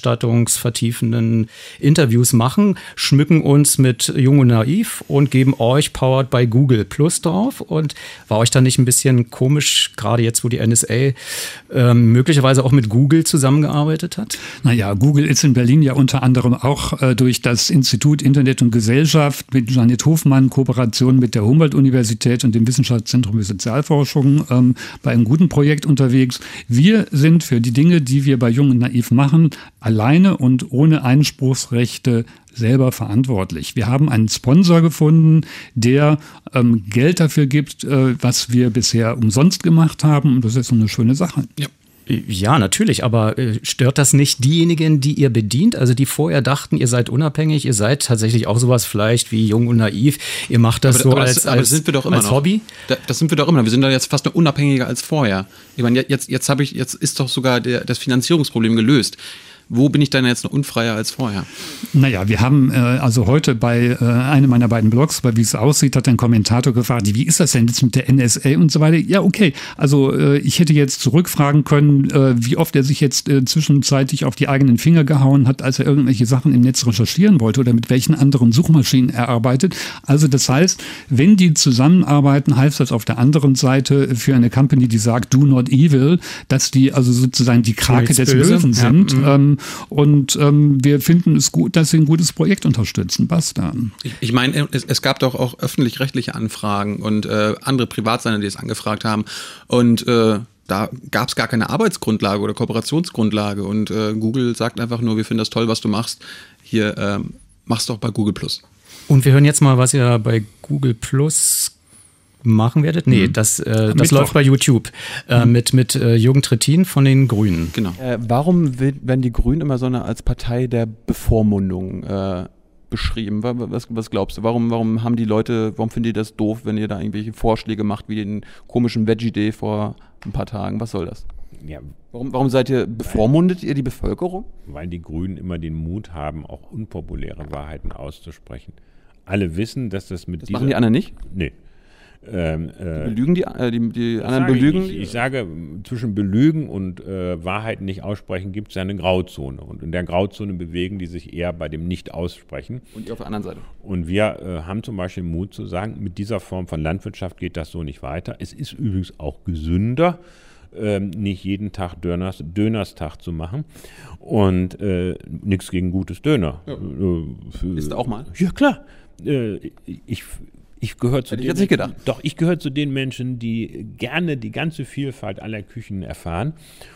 berichterstattungsvertiefenden Interviews machen, schmücken uns mit Jung und Naiv und geben euch Powered by Google Plus drauf. Und war euch da nicht ein bisschen komisch, gerade jetzt, wo die N S A ähm, möglicherweise auch mit Google zusammengearbeitet hat? Naja, Google ist in Berlin ja unter anderem auch äh, durch das Institut Internet und Gesellschaft mit Janet Hofmann, Kooperation mit der Humboldt-Universität und dem Wissenschaftszentrum für Sozialforschung ähm, bei einem guten Projekt unterwegs. Wir sind für die Dinge, die wir bei Jung und Naiv machen, alleine und ohne Einspruchsrechte selber verantwortlich. Wir haben einen Sponsor gefunden, der ähm, Geld dafür gibt, äh, was wir bisher umsonst gemacht haben. Und das ist so eine schöne Sache. Ja. Ja, natürlich, aber äh, stört das nicht diejenigen, die ihr bedient, also die vorher dachten, ihr seid unabhängig, ihr seid tatsächlich auch sowas vielleicht wie Jung und Naiv, ihr macht das aber, so aber das, als, aber das sind wir doch immer als noch. Hobby? Da, das sind wir doch immer noch, wir sind da jetzt fast noch unabhängiger als vorher. Ich meine, jetzt, jetzt, habe ich, jetzt ist doch sogar der, das Finanzierungsproblem gelöst. Wo bin ich dann jetzt noch unfreier als vorher? Naja, wir haben äh, also heute bei äh, einem meiner beiden Blogs, bei Wie es aussieht, hat ein Kommentator gefragt, wie ist das denn jetzt mit der N S A und so weiter? Ja, okay, also äh, ich hätte jetzt zurückfragen können, äh, wie oft er sich jetzt äh, zwischenzeitlich auf die eigenen Finger gehauen hat, als er irgendwelche Sachen im Netz recherchieren wollte oder mit welchen anderen Suchmaschinen er arbeitet. Also das heißt, wenn die zusammenarbeiten, heißt das auf der anderen Seite für eine Company, die sagt, do not evil, dass die also sozusagen die Krake des Löwen sind. Ja. Ähm, Und ähm, wir finden es gut, dass sie ein gutes Projekt unterstützen. Basta. Ich, ich meine, es, es gab doch auch öffentlich-rechtliche Anfragen und äh, andere Privatsender, die es angefragt haben. Und äh, da gab es gar keine Arbeitsgrundlage oder Kooperationsgrundlage. Und äh, Google sagt einfach nur, wir finden das toll, was du machst. Hier, äh, mach's doch bei Google Plus. Und wir hören jetzt mal, was ihr bei Google Plus machen werdet? Nee, das, äh, das läuft bei YouTube äh, mhm. mit, mit äh, Jürgen Trittin von den Grünen. Genau. Äh, warum werden die Grünen immer so eine als Partei der Bevormundung äh, beschrieben? Was, was glaubst du? Warum, warum haben die Leute, warum finden die das doof, wenn ihr da irgendwelche Vorschläge macht, wie den komischen Veggie Day vor ein paar Tagen? Was soll das? Ja, warum, warum seid ihr, bevormundet ihr die Bevölkerung? Weil die Grünen immer den Mut haben, auch unpopuläre Wahrheiten auszusprechen. Alle wissen, dass das mit das dieser... machen die anderen nicht? Nee. Ähm, äh, die belügen die, äh, die, die anderen belügen? Ich, ich sage, zwischen Belügen und äh, Wahrheiten nicht aussprechen gibt es eine Grauzone. Und in der Grauzone bewegen die sich eher bei dem Nicht-Aussprechen. Und ihr auf der anderen Seite? Und wir äh, haben zum Beispiel Mut zu sagen, mit dieser Form von Landwirtschaft geht das so nicht weiter. Es ist übrigens auch gesünder, äh, nicht jeden Tag Döners, Dönerstag zu machen. Und äh, nichts gegen gutes Döner. Ja. Äh, ist auch mal? Ja, klar. Äh, ich... Ich gehöre zu Hätte den, ich jetzt nicht gedacht. Doch, ich gehöre zu den Menschen, die gerne die ganze Vielfalt aller Küchen erfahren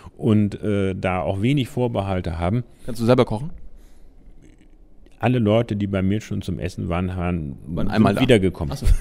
und äh, da auch wenig Vorbehalte haben. Kannst du selber kochen? Alle Leute, die bei mir schon zum Essen waren, waren, waren einmal sind wiedergekommen. So.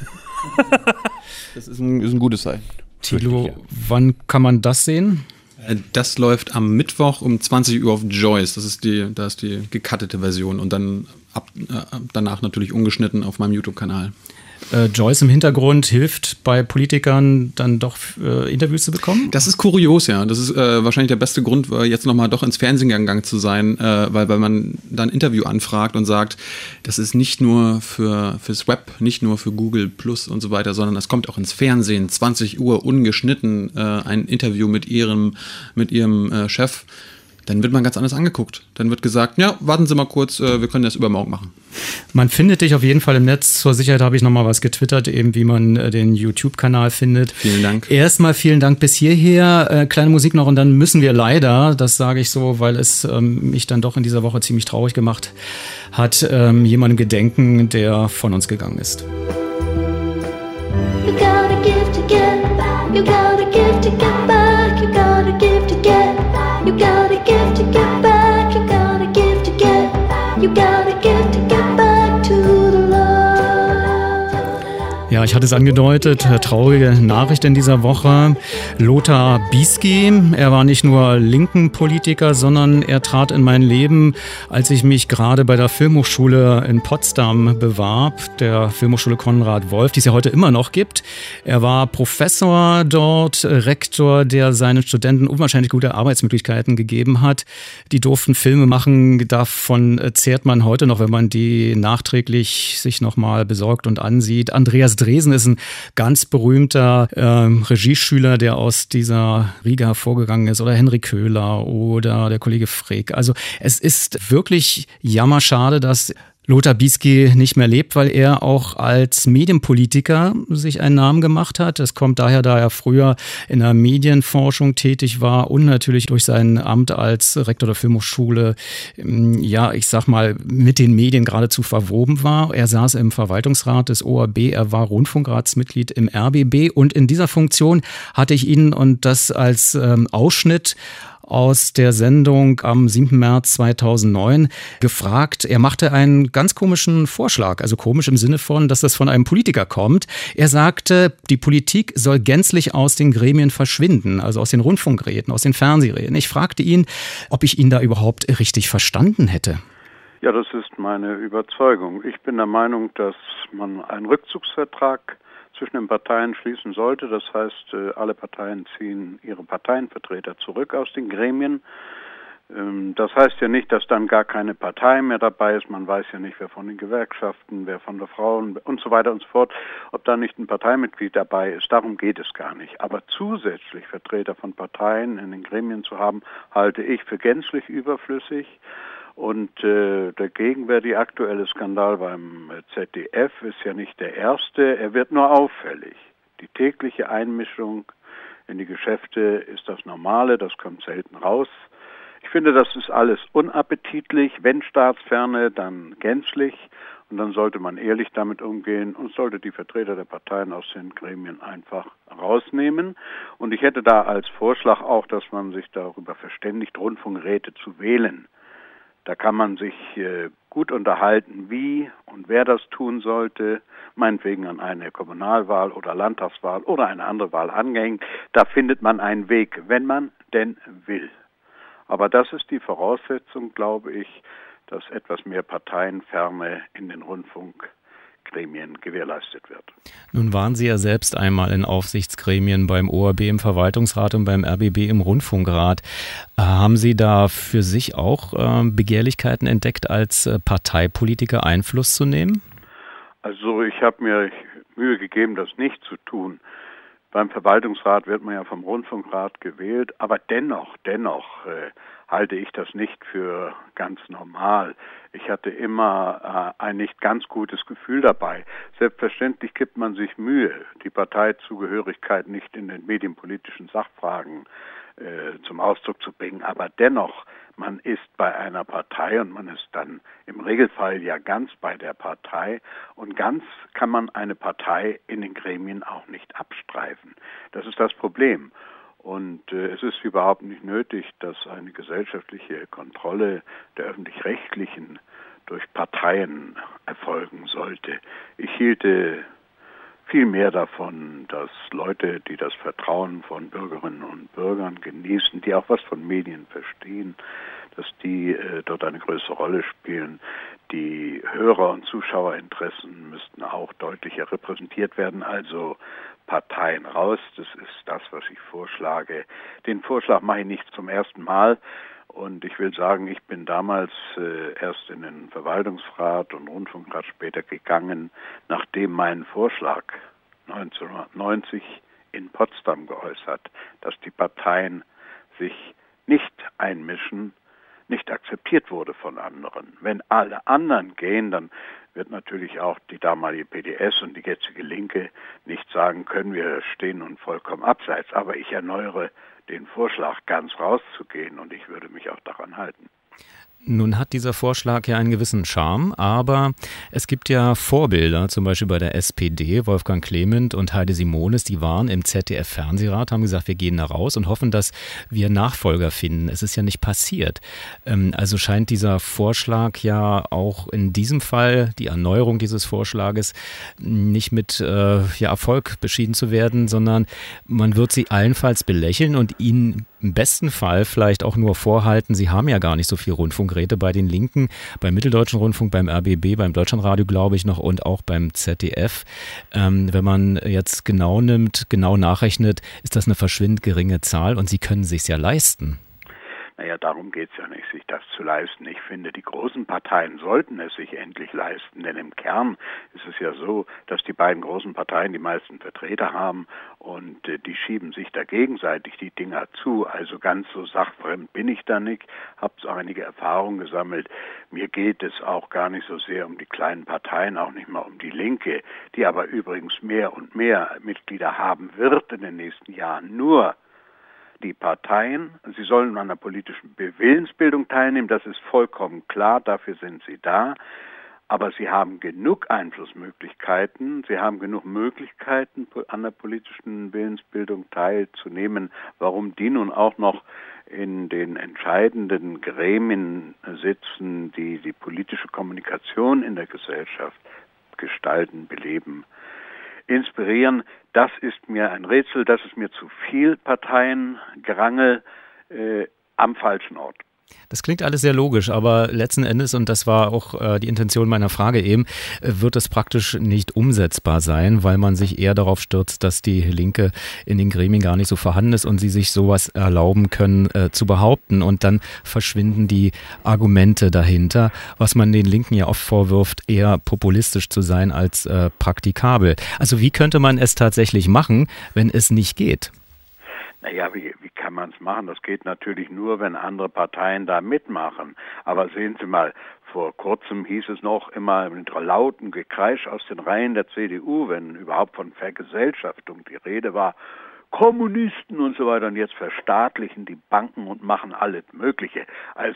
Das ist ein, ist ein gutes Zeichen. Thilo, ja. Wann kann man das sehen? Das läuft am Mittwoch um zwanzig Uhr auf Joyce. Das ist die, da ist die gecuttete Version und dann ab, äh, danach natürlich ungeschnitten auf meinem YouTube-Kanal. Äh, Joyce im Hintergrund hilft bei Politikern dann doch äh, Interviews zu bekommen? Das ist kurios, ja. Das ist äh, wahrscheinlich der beste Grund, jetzt nochmal doch ins Fernsehen gegangen zu sein, äh, weil, weil man dann ein Interview anfragt und sagt, das ist nicht nur für fürs Web, nicht nur für Google Plus und so weiter, sondern es kommt auch ins Fernsehen, zwanzig Uhr ungeschnitten, äh, ein Interview mit ihrem, mit ihrem äh, Chef. Dann wird man ganz anders angeguckt. Dann wird gesagt, ja, warten Sie mal kurz, äh, wir können das übermorgen machen. Man findet dich auf jeden Fall im Netz. Zur Sicherheit habe ich nochmal was getwittert, eben wie man äh, den YouTube-Kanal findet. Vielen Dank. Erstmal vielen Dank bis hierher. Äh, kleine Musik noch und dann müssen wir leider, das sage ich so, weil es ähm, mich dann doch in dieser Woche ziemlich traurig gemacht hat, ähm, jemandem gedenken, der von uns gegangen ist. You gotta give to get, you gotta give to get back, you gotta give to get, you gotta give to get back, you gotta give to get, you gotta give to get back to the love. Ja, ich hatte es angedeutet, traurige Nachricht in dieser Woche. Lothar Bisky, er war nicht nur linken Politiker, sondern er trat in mein Leben, als ich mich gerade bei der Filmhochschule in Potsdam bewarb, der Filmhochschule Konrad Wolf, die es ja heute immer noch gibt. Er war Professor dort, Rektor, der seinen Studenten unwahrscheinlich gute Arbeitsmöglichkeiten gegeben hat. Die durften Filme machen, davon zehrt man heute noch, wenn man die nachträglich sich nochmal besorgt und ansieht. Andreas Dreh Andresen ist ein ganz berühmter äh, Regieschüler, der aus dieser Riege hervorgegangen ist, oder Henrik Köhler oder der Kollege Frick. Also es ist wirklich jammerschade, dass Lothar Bisky nicht mehr lebt, weil er auch als Medienpolitiker sich einen Namen gemacht hat. Das kommt daher, da er früher in der Medienforschung tätig war und natürlich durch sein Amt als Rektor der Filmhochschule, ja, ich sag mal, mit den Medien geradezu verwoben war. Er saß im Verwaltungsrat des O R B, er war Rundfunkratsmitglied im R B B und in dieser Funktion hatte ich ihn, und das als ähm, Ausschnitt aus der Sendung am siebten März zweitausendneun gefragt. Er machte einen ganz komischen Vorschlag, also komisch im Sinne von, dass das von einem Politiker kommt. Er sagte, die Politik soll gänzlich aus den Gremien verschwinden, also aus den Rundfunkräten, aus den Fernsehräten. Ich fragte ihn, ob ich ihn da überhaupt richtig verstanden hätte. Ja, das ist meine Überzeugung. Ich bin der Meinung, dass man einen Rückzugsvertrag zwischen den Parteien schließen sollte. Das heißt, alle Parteien ziehen ihre Parteienvertreter zurück aus den Gremien. Das heißt ja nicht, dass dann gar keine Partei mehr dabei ist. Man weiß ja nicht, wer von den Gewerkschaften, wer von der Frauen und so weiter und so fort, ob da nicht ein Parteimitglied dabei ist. Darum geht es gar nicht. Aber zusätzlich Vertreter von Parteien in den Gremien zu haben, halte ich für gänzlich überflüssig. Und äh, der gegenwärtige aktuelle Skandal beim Z D F ist ja nicht der erste, er wird nur auffällig. Die tägliche Einmischung in die Geschäfte ist das Normale, das kommt selten raus. Ich finde, das ist alles unappetitlich. Wenn Staatsferne, dann gänzlich. Und dann sollte man ehrlich damit umgehen und sollte die Vertreter der Parteien aus den Gremien einfach rausnehmen. Und ich hätte da als Vorschlag auch, dass man sich darüber verständigt, Rundfunkräte zu wählen. Da kann man sich äh, gut unterhalten, wie und wer das tun sollte, meinetwegen an eine Kommunalwahl oder Landtagswahl oder eine andere Wahl angehängt. Da findet man einen Weg, wenn man denn will. Aber das ist die Voraussetzung, glaube ich, dass etwas mehr Parteienferne in den Rundfunkgremien gewährleistet wird. Nun waren Sie ja selbst einmal in Aufsichtsgremien beim O R B im Verwaltungsrat und beim R B B im Rundfunkrat. Haben Sie da für sich auch äh, Begehrlichkeiten entdeckt, als äh, Parteipolitiker Einfluss zu nehmen? Also ich habe mir Mühe gegeben, das nicht zu tun. Beim Verwaltungsrat wird man ja vom Rundfunkrat gewählt, aber dennoch, dennoch äh, halte ich das nicht für ganz normal. Ich hatte immer äh, ein nicht ganz gutes Gefühl dabei. Selbstverständlich gibt man sich Mühe, die Parteizugehörigkeit nicht in den medienpolitischen Sachfragen äh, zum Ausdruck zu bringen, aber dennoch, man ist bei einer Partei und man ist dann im Regelfall ja ganz bei der Partei und ganz kann man eine Partei in den Gremien auch nicht abstreifen. Das ist das Problem. Und äh, es ist überhaupt nicht nötig, dass eine gesellschaftliche Kontrolle der Öffentlich-Rechtlichen durch Parteien erfolgen sollte. Ich hielte viel mehr davon, dass Leute, die das Vertrauen von Bürgerinnen und Bürgern genießen, die auch was von Medien verstehen, dass die äh, dort eine größere Rolle spielen. Die Hörer- und Zuschauerinteressen müssten auch deutlicher repräsentiert werden, also Parteien raus. Das ist das, was ich vorschlage. Den Vorschlag mache ich nicht zum ersten Mal. Und ich will sagen, ich bin damals äh, erst in den Verwaltungsrat und Rundfunkrat später gegangen, nachdem mein Vorschlag neunzehnhundertneunzig in Potsdam geäußert, dass die Parteien sich nicht einmischen, nicht akzeptiert wurde von anderen. Wenn alle anderen gehen, dann wird natürlich auch die damalige P D S und die jetzige Linke nicht sagen können, wir stehen nun vollkommen abseits. Aber ich erneuere den Vorschlag, ganz rauszugehen, und ich würde mich auch daran halten. Nun hat dieser Vorschlag ja einen gewissen Charme, aber es gibt ja Vorbilder, zum Beispiel bei der S P D, Wolfgang Clement und Heide Simonis, die waren im Z D F-Fernsehrat, haben gesagt, wir gehen da raus und hoffen, dass wir Nachfolger finden. Es ist ja nicht passiert. Also scheint dieser Vorschlag ja auch in diesem Fall, die Erneuerung dieses Vorschlages, nicht mit äh, ja, Erfolg beschieden zu werden, sondern man wird sie allenfalls belächeln und ihnen im besten Fall vielleicht auch nur vorhalten, sie haben ja gar nicht so viel Rundfunkräte bei den Linken, beim Mitteldeutschen Rundfunk, beim R B B, beim Deutschlandradio, glaube ich noch, und auch beim Z D F. Ähm, wenn man jetzt genau nimmt, genau nachrechnet, ist das eine verschwindend geringe Zahl und sie können sich's ja leisten. Naja, darum geht es ja nicht, sich das zu leisten. Ich finde, die großen Parteien sollten es sich endlich leisten, denn im Kern ist es ja so, dass die beiden großen Parteien die meisten Vertreter haben und äh, die schieben sich da gegenseitig die Dinger zu. Also ganz so sachfremd bin ich da nicht, habe so einige Erfahrungen gesammelt. Mir geht es auch gar nicht so sehr um die kleinen Parteien, auch nicht mal um die Linke, die aber übrigens mehr und mehr Mitglieder haben wird in den nächsten Jahren. Nur die Parteien, sie sollen an der politischen Willensbildung teilnehmen, das ist vollkommen klar, dafür sind sie da. Aber sie haben genug Einflussmöglichkeiten, sie haben genug Möglichkeiten, an der politischen Willensbildung teilzunehmen. Warum die nun auch noch in den entscheidenden Gremien sitzen, die die politische Kommunikation in der Gesellschaft gestalten, beleben, inspirieren, das ist mir ein Rätsel, das ist mir zu viel Parteiengerangel äh, am falschen Ort. Das klingt alles sehr logisch, aber letzten Endes, und das war auch äh, die Intention meiner Frage eben, äh, wird es praktisch nicht umsetzbar sein, weil man sich eher darauf stürzt, dass die Linke in den Gremien gar nicht so vorhanden ist und sie sich sowas erlauben können äh, zu behaupten. Und dann verschwinden die Argumente dahinter, was man den Linken ja oft vorwirft, eher populistisch zu sein als äh, praktikabel. Also wie könnte man es tatsächlich machen, wenn es nicht geht? Naja, wie, wie kann man es machen? Das geht natürlich nur, wenn andere Parteien da mitmachen. Aber sehen Sie mal, vor kurzem hieß es noch immer mit lauten Gekreisch aus den Reihen der C D U, wenn überhaupt von Vergesellschaftung die Rede war, Kommunisten und so weiter, und jetzt verstaatlichen die Banken und machen alles Mögliche. Also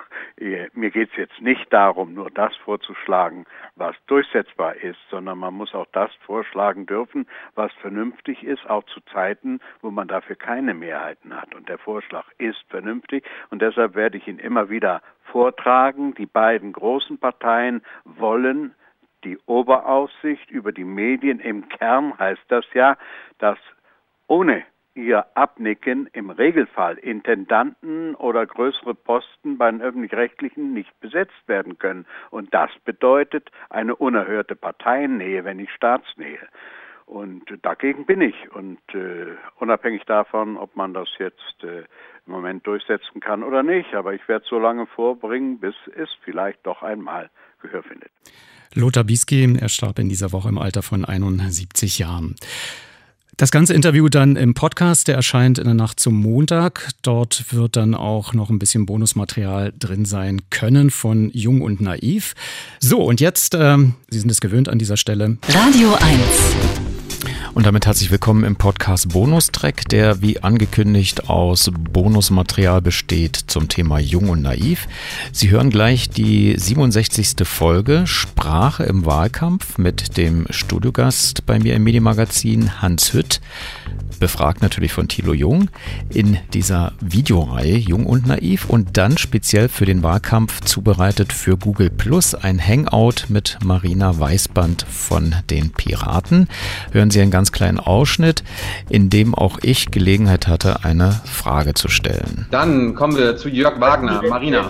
mir geht es jetzt nicht darum, nur das vorzuschlagen, was durchsetzbar ist, sondern man muss auch das vorschlagen dürfen, was vernünftig ist, auch zu Zeiten, wo man dafür keine Mehrheiten hat. Und der Vorschlag ist vernünftig und deshalb werde ich ihn immer wieder vortragen. Die beiden großen Parteien wollen die Oberaufsicht über die Medien. Im Kern heißt das ja, dass ohne ihr Abnicken im Regelfall Intendanten oder größere Posten bei den Öffentlich-Rechtlichen nicht besetzt werden können. Und das bedeutet eine unerhörte Parteiennähe, wenn nicht Staatsnähe. Und dagegen bin ich. Und äh, unabhängig davon, ob man das jetzt äh, im Moment durchsetzen kann oder nicht. Aber ich werde es so lange vorbringen, bis es vielleicht doch einmal Gehör findet. Lothar Bisky, er starb in dieser Woche im Alter von einundsiebzig Jahren. Das ganze Interview dann im Podcast, der erscheint in der Nacht zum Montag. Dort wird dann auch noch ein bisschen Bonusmaterial drin sein können von Jung und Naiv. So, und jetzt, ähm, Sie sind es gewöhnt an dieser Stelle. Radio eins. Und damit herzlich willkommen im Podcast Bonustrack, der wie angekündigt aus Bonusmaterial besteht zum Thema Jung und Naiv. Sie hören gleich die siebenundsechzigste Folge Sprache im Wahlkampf mit dem Studiogast bei mir im Medienmagazin Hans Hütt, befragt natürlich von Thilo Jung, in dieser Videoreihe Jung und Naiv und dann speziell für den Wahlkampf zubereitet für Google Plus ein Hangout mit Marina Weißband von den Piraten. Hören Sie einen ganz kleinen Ausschnitt, in dem auch ich Gelegenheit hatte, eine Frage zu stellen. Dann kommen wir zu Jörg Wagner. Marina.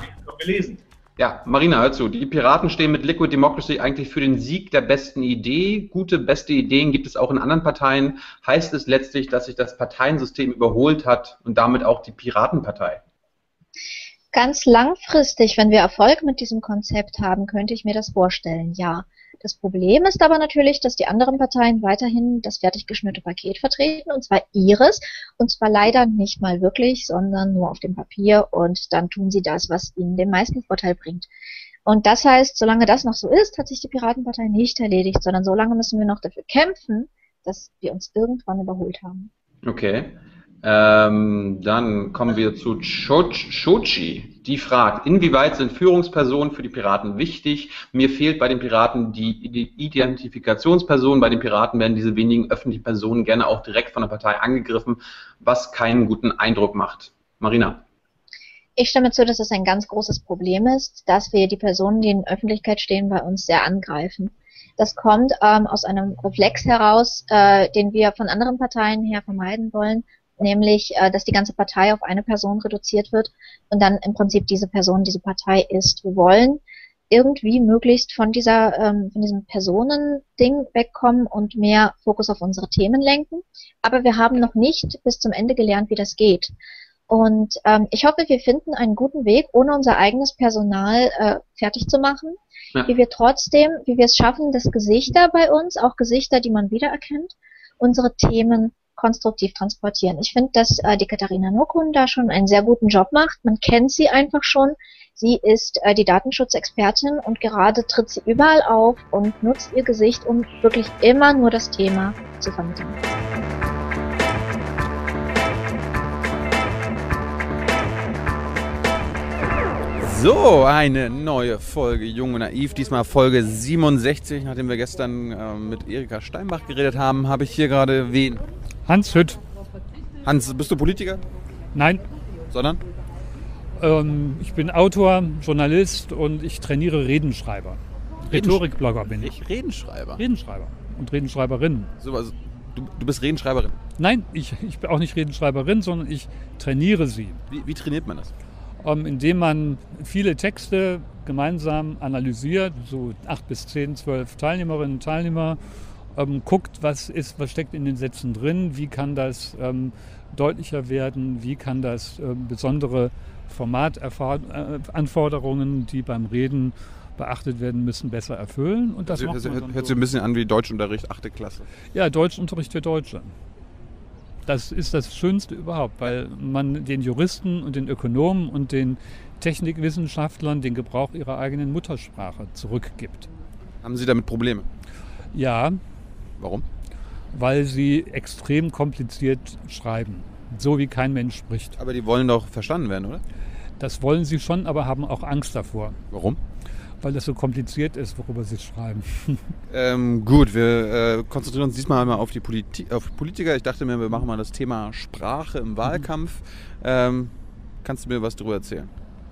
Ja, Marina, hör zu. Die Piraten stehen mit Liquid Democracy eigentlich für den Sieg der besten Idee. Gute, beste Ideen gibt es auch in anderen Parteien. Heißt es letztlich, dass sich das Parteiensystem überholt hat und damit auch die Piratenpartei? Ganz langfristig, wenn wir Erfolg mit diesem Konzept haben, könnte ich mir das vorstellen, ja. Das Problem ist aber natürlich, dass die anderen Parteien weiterhin das fertig geschnürte Paket vertreten, und zwar ihres, und zwar leider nicht mal wirklich, sondern nur auf dem Papier, und dann tun sie das, was ihnen den meisten Vorteil bringt. Und das heißt, solange das noch so ist, hat sich die Piratenpartei nicht erledigt, sondern solange müssen wir noch dafür kämpfen, dass wir uns irgendwann überholt haben. Okay. Ähm, dann kommen wir zu Shochi. Die fragt, inwieweit sind Führungspersonen für die Piraten wichtig? Mir fehlt bei den Piraten die Identifikationsperson. Bei den Piraten werden diese wenigen öffentlichen Personen gerne auch direkt von der Partei angegriffen, was keinen guten Eindruck macht. Marina. Ich stimme zu, dass es ein ganz großes Problem ist, dass wir die Personen, die in der Öffentlichkeit stehen, bei uns sehr angreifen. Das kommt ähm, aus einem Reflex heraus, äh, den wir von anderen Parteien her vermeiden wollen, nämlich, äh, dass die ganze Partei auf eine Person reduziert wird und dann im Prinzip diese Person diese Partei ist. Wir wollen irgendwie möglichst von dieser, ähm, von diesem Personending wegkommen und mehr Fokus auf unsere Themen lenken, aber wir haben noch nicht bis zum Ende gelernt, wie das geht. Und ähm, ich hoffe, wir finden einen guten Weg, ohne unser eigenes Personal äh, fertig zu machen, ja. wie wir trotzdem, wie wir es schaffen, dass Gesichter bei uns, auch Gesichter, die man wiedererkennt, unsere Themen konstruktiv transportieren. Ich finde, dass äh, die Katharina Nokun da schon einen sehr guten Job macht. Man kennt sie einfach schon. Sie ist äh, die Datenschutzexpertin und gerade tritt sie überall auf und nutzt ihr Gesicht, um wirklich immer nur das Thema zu vermitteln. So, eine neue Folge Jung und Naiv, diesmal Folge siebenundsechzig. Nachdem wir gestern äh, mit Erika Steinbach geredet haben, habe ich hier gerade wen? Hans Hütt. Hans, bist du Politiker? Nein. Sondern? Ähm, ich bin Autor, Journalist und ich trainiere Redenschreiber. Rhetorikblogger bin ich. Redenschreiber? Redenschreiber und Redenschreiberin. So, also, du, du bist Redenschreiberin? Nein, ich, ich bin auch nicht Redenschreiberin, sondern ich trainiere sie. Wie, wie trainiert man das? Ähm, indem man viele Texte gemeinsam analysiert, so acht bis zehn, zwölf Teilnehmerinnen und Teilnehmer, ähm, guckt, was ist, was steckt in den Sätzen drin, wie kann das ähm, deutlicher werden, wie kann das ähm, besondere Formatanforderungen, die beim Reden beachtet werden müssen, besser erfüllen. Und das also, macht man hört, dann hört so. sich ein bisschen an wie Deutschunterricht, achte Klasse. Ja, Deutschunterricht für Deutsche. Das ist das Schönste überhaupt, weil man den Juristen und den Ökonomen und den Technikwissenschaftlern den Gebrauch ihrer eigenen Muttersprache zurückgibt. Haben Sie damit Probleme? Ja. Warum? Weil sie extrem kompliziert schreiben, so wie kein Mensch spricht. Aber die wollen doch verstanden werden, oder? Das wollen sie schon, aber haben auch Angst davor. Warum? Weil das so kompliziert ist, worüber sie schreiben. Ähm, gut, wir äh, konzentrieren uns diesmal mal auf die Politi- auf Politiker. Ich dachte mir, wir machen mal das Thema Sprache im Wahlkampf. Mhm. Ähm, kannst du mir was darüber erzählen?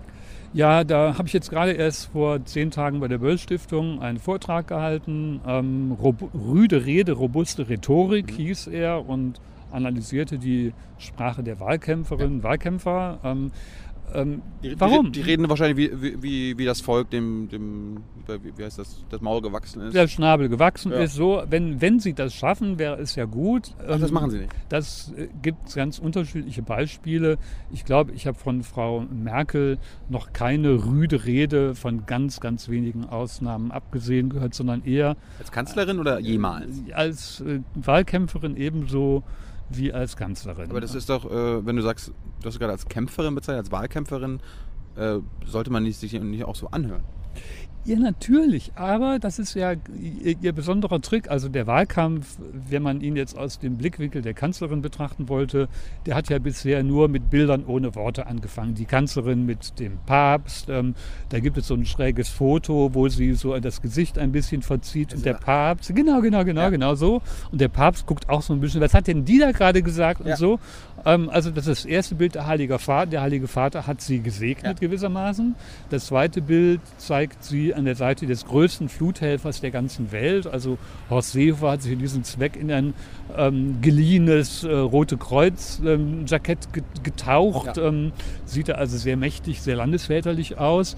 Ja, da habe ich jetzt gerade erst vor zehn Tagen bei der Böll-Stiftung einen Vortrag gehalten. Ähm, Rob- Rüde Rede, robuste Rhetorik mhm. hieß er und analysierte die Sprache der Wahlkämpferinnen und ja. Wahlkämpfer. Ähm, Ähm, die, warum? Die, die reden wahrscheinlich, wie, wie, wie das Volk dem, dem wie, wie heißt das, das Maul gewachsen ist. Der Schnabel gewachsen ja. ist. So, wenn, wenn sie das schaffen, wäre es ja gut. Ach, das machen sie nicht. Das äh, gibt ganz unterschiedliche Beispiele. Ich glaube, ich habe von Frau Merkel noch keine rüde Rede von ganz, ganz wenigen Ausnahmen abgesehen gehört, sondern eher als Kanzlerin oder jemals? Als äh, Wahlkämpferin ebenso wie als Kanzlerin. Aber das ist doch, äh, wenn du sagst, du hast gerade als Kämpferin bezeichnet, als Wahlkämpferin, äh, sollte man nicht, sich nicht auch so anhören? Ja, natürlich, aber das ist ja ihr, ihr besonderer Trick. Also der Wahlkampf, wenn man ihn jetzt aus dem Blickwinkel der Kanzlerin betrachten wollte, der hat ja bisher nur mit Bildern ohne Worte angefangen. Die Kanzlerin mit dem Papst, ähm, da gibt es so ein schräges Foto, wo sie so das Gesicht ein bisschen verzieht. Also und der Papst, genau, genau, genau, ja. genau so. Und der Papst guckt auch so ein bisschen, was hat denn die da gerade gesagt ja. und so. Ähm, also das ist das erste Bild, der Heilige Vater. Der Heilige Vater hat sie gesegnet ja. gewissermaßen. Das zweite Bild zeigt sie an der Seite des größten Fluthelfers der ganzen Welt. Also Horst Seehofer hat sich in diesem Zweck in ein ähm, geliehenes äh, Rote Kreuz-Jackett ähm, get- getaucht. Ja. Ähm, sieht er also sehr mächtig, sehr landesväterlich aus.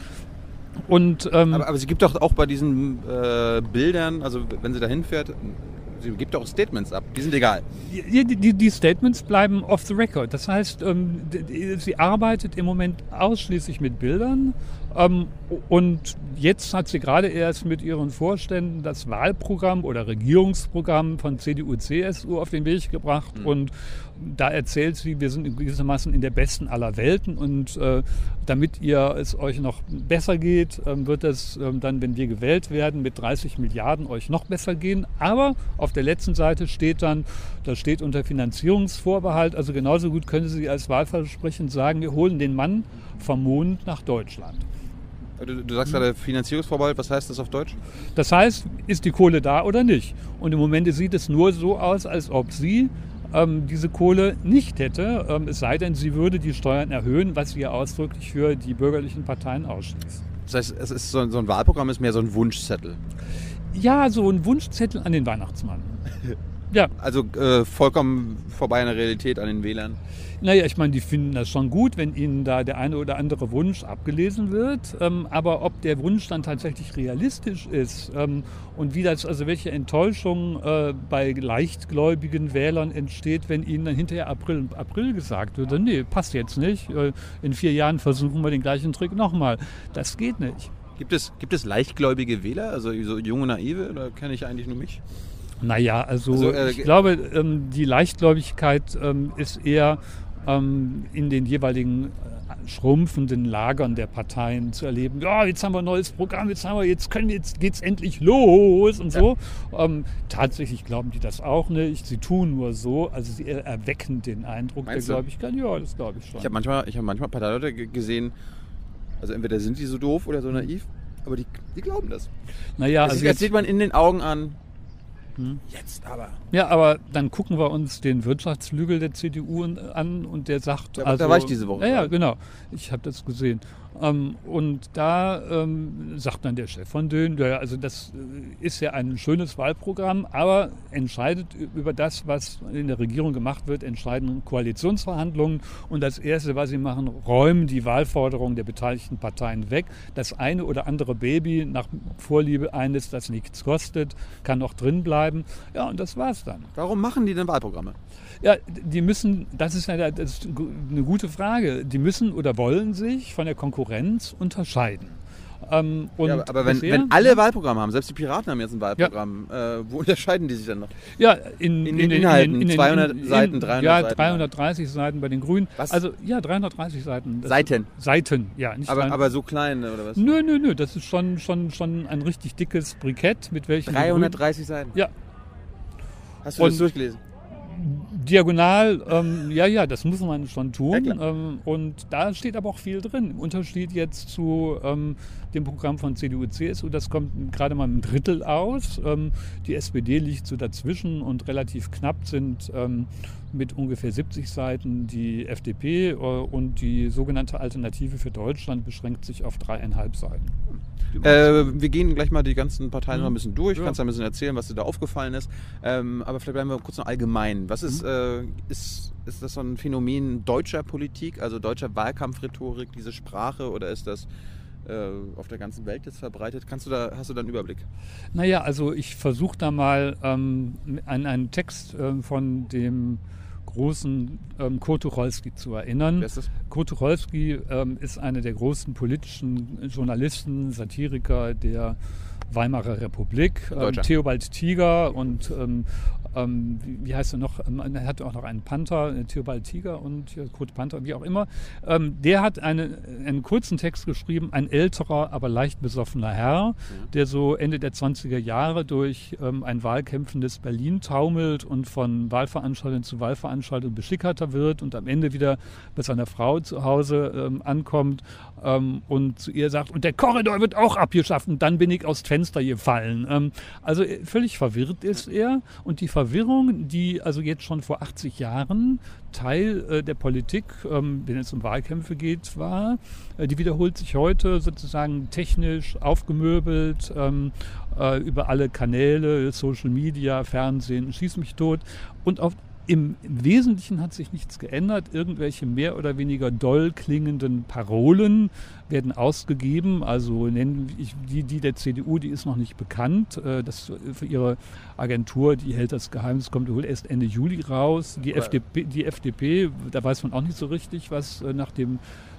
Und, ähm, aber, aber sie gibt doch auch bei diesen äh, Bildern, also wenn sie da hinfährt, sie gibt auch Statements ab, die sind egal. Die, die, die Statements bleiben off the record. Das heißt, ähm, die, sie arbeitet im Moment ausschließlich mit Bildern. Ähm, und jetzt hat sie gerade erst mit ihren Vorständen das Wahlprogramm oder Regierungsprogramm von C D U, C S U auf den Weg gebracht. Mhm. Und da erzählt sie, wir sind gewissermaßen in der besten aller Welten. Und äh, damit ihr es euch noch besser geht, äh, wird es äh, dann, wenn wir gewählt werden, mit dreißig Milliarden euch noch besser gehen. Aber auf der letzten Seite steht dann, da steht unter Finanzierungsvorbehalt, also genauso gut können Sie als Wahlversprechen sagen, wir holen den Mann vom Mond nach Deutschland. Du, du sagst gerade Finanzierungsvorbehalt, was heißt das auf Deutsch? Das heißt, ist die Kohle da oder nicht? Und im Moment sieht es nur so aus, als ob sie ähm, diese Kohle nicht hätte, ähm, es sei denn, sie würde die Steuern erhöhen, was sie ja ausdrücklich für die bürgerlichen Parteien ausschließt. Das heißt, es ist so, so ein Wahlprogramm ist mehr so ein Wunschzettel? Ja, so ein Wunschzettel an den Weihnachtsmann. Ja. Also äh, vollkommen vorbei an der Realität, an den Wählern. Naja, ich meine, die finden das schon gut, wenn ihnen da der eine oder andere Wunsch abgelesen wird. Ähm, aber ob der Wunsch dann tatsächlich realistisch ist ähm, und wie das, also welche Enttäuschung äh, bei leichtgläubigen Wählern entsteht, wenn ihnen dann hinterher April, April gesagt wird, nee, passt jetzt nicht. Äh, in vier Jahren versuchen wir den gleichen Trick nochmal. Das geht nicht. Gibt es, gibt es leichtgläubige Wähler, also so junge Naive, oder kenne ich eigentlich nur mich? Naja, also, also äh, ich glaube, ähm, die Leichtgläubigkeit ähm, ist eher ähm, in den jeweiligen äh, schrumpfenden Lagern der Parteien zu erleben. Ja, jetzt haben wir ein neues Programm, jetzt haben wir, jetzt können wir, jetzt geht's endlich los und so. Ja. Ähm, tatsächlich glauben die das auch nicht. Sie tun nur so, also sie erwecken den Eindruck Meinst der du? Gläubigkeit. Ja, das glaube ich schon. Ich habe manchmal, ich habe manchmal Parteileute g- gesehen, also entweder sind die so doof oder so naiv, aber die, die glauben das. Naja, das also jetzt sieht man in den Augen an. Jetzt aber. Ja, aber dann gucken wir uns den Wirtschaftsflügel der C D U an und der sagt... Da, also, da war ich diese Woche. Ja, ja, genau. Ich habe das gesehen. Ähm, und da ähm, sagt dann der Chef von Dön, ja, also das ist ja ein schönes Wahlprogramm, aber entscheidet über das, was in der Regierung gemacht wird, entscheiden Koalitionsverhandlungen. Und das Erste, was sie machen, räumen die Wahlforderungen der beteiligten Parteien weg. Das eine oder andere Baby nach Vorliebe eines, das nichts kostet, kann noch drin bleiben. Ja, und das war's dann. Warum machen die denn Wahlprogramme? Ja, die müssen, das ist, ja, das ist eine gute Frage, die müssen oder wollen sich von der Konkurrenz unterscheiden. Ähm, und ja, aber wenn, bisher, wenn alle Wahlprogramme haben, selbst die Piraten haben jetzt ein Wahlprogramm, ja. äh, wo unterscheiden die sich dann noch? Ja, in, in, in den Inhalten, in, in, zweihundert in, Seiten, dreihundert ja, Seiten. Ja, dreihundertdreißig Seiten bei den Grünen. Was? Also, ja, dreihundertdreißig Seiten. Das Seiten? Seiten, ja. Nicht aber, aber so klein, oder was? Nö, nö, nö, das ist schon, schon, schon ein richtig dickes Brikett, mit welchem... dreihundertdreißig Seiten? Ja. Hast du und, das durchgelesen? Diagonal, ähm, ja, ja, das muss man schon tun. Ja, ähm, und da steht aber auch viel drin. Im Unterschied jetzt zu ähm, dem Programm von C D U, C S U, das kommt gerade mal ein Drittel aus. Ähm, die S P D liegt so dazwischen und relativ knapp sind ähm, mit ungefähr siebzig Seiten die F D P äh, und die sogenannte Alternative für Deutschland beschränkt sich auf dreieinhalb Seiten. Äh, wir gehen gleich mal die ganzen Parteien mhm. noch ein bisschen durch. Ja. Kannst du ein bisschen erzählen, was dir da aufgefallen ist. Ähm, aber vielleicht bleiben wir kurz noch allgemein. Was ist, mhm. äh, ist, ist das so ein Phänomen deutscher Politik, also deutscher Wahlkampfrhetorik, diese Sprache, oder ist das äh, auf der ganzen Welt jetzt verbreitet? Kannst du da, hast du da einen Überblick? Naja, also ich versuche da mal ähm, an einen Text äh, von dem großen ähm, Kurt Tucholsky zu erinnern. Wer ist das? Kurt Tucholsky ähm, ist einer der großen politischen Journalisten, Satiriker der Weimarer Republik. Ähm, Theobald Tiger und ähm, ähm, wie, wie heißt er noch? Ähm, er hatte auch noch einen Panther, äh, Theobald Tiger und ja, Kurt Panther, wie auch immer. Ähm, der hat eine, einen kurzen Text geschrieben, ein älterer, aber leicht besoffener Herr, mhm. der so Ende der zwanziger Jahre durch ähm, ein wahlkämpfendes Berlin taumelt und von Wahlveranstaltung zu Wahlveranstaltung beschickerter wird und am Ende wieder bei seiner Frau zu Hause ähm, ankommt ähm, und zu ihr sagt, und der Korridor wird auch abgeschafft und dann bin ich aus Fenster gefallen. Ähm, also völlig verwirrt ist er und die Verwirrung, die also jetzt schon vor achtzig Jahren Teil äh, der Politik, ähm, wenn es um Wahlkämpfe geht, war, äh, die wiederholt sich heute sozusagen technisch aufgemöbelt ähm, äh, über alle Kanäle, Social Media, Fernsehen, schieß mich tot und auf Im Wesentlichen hat sich nichts geändert. Irgendwelche mehr oder weniger doll klingenden Parolen werden ausgegeben. Also nennen ich die, die der C D U, die ist noch nicht bekannt. Das für ihre Agentur, die hält das geheim. Das kommt wohl erst Ende Juli raus. Die F D P, die F D P, da weiß man auch nicht so richtig, was nach dem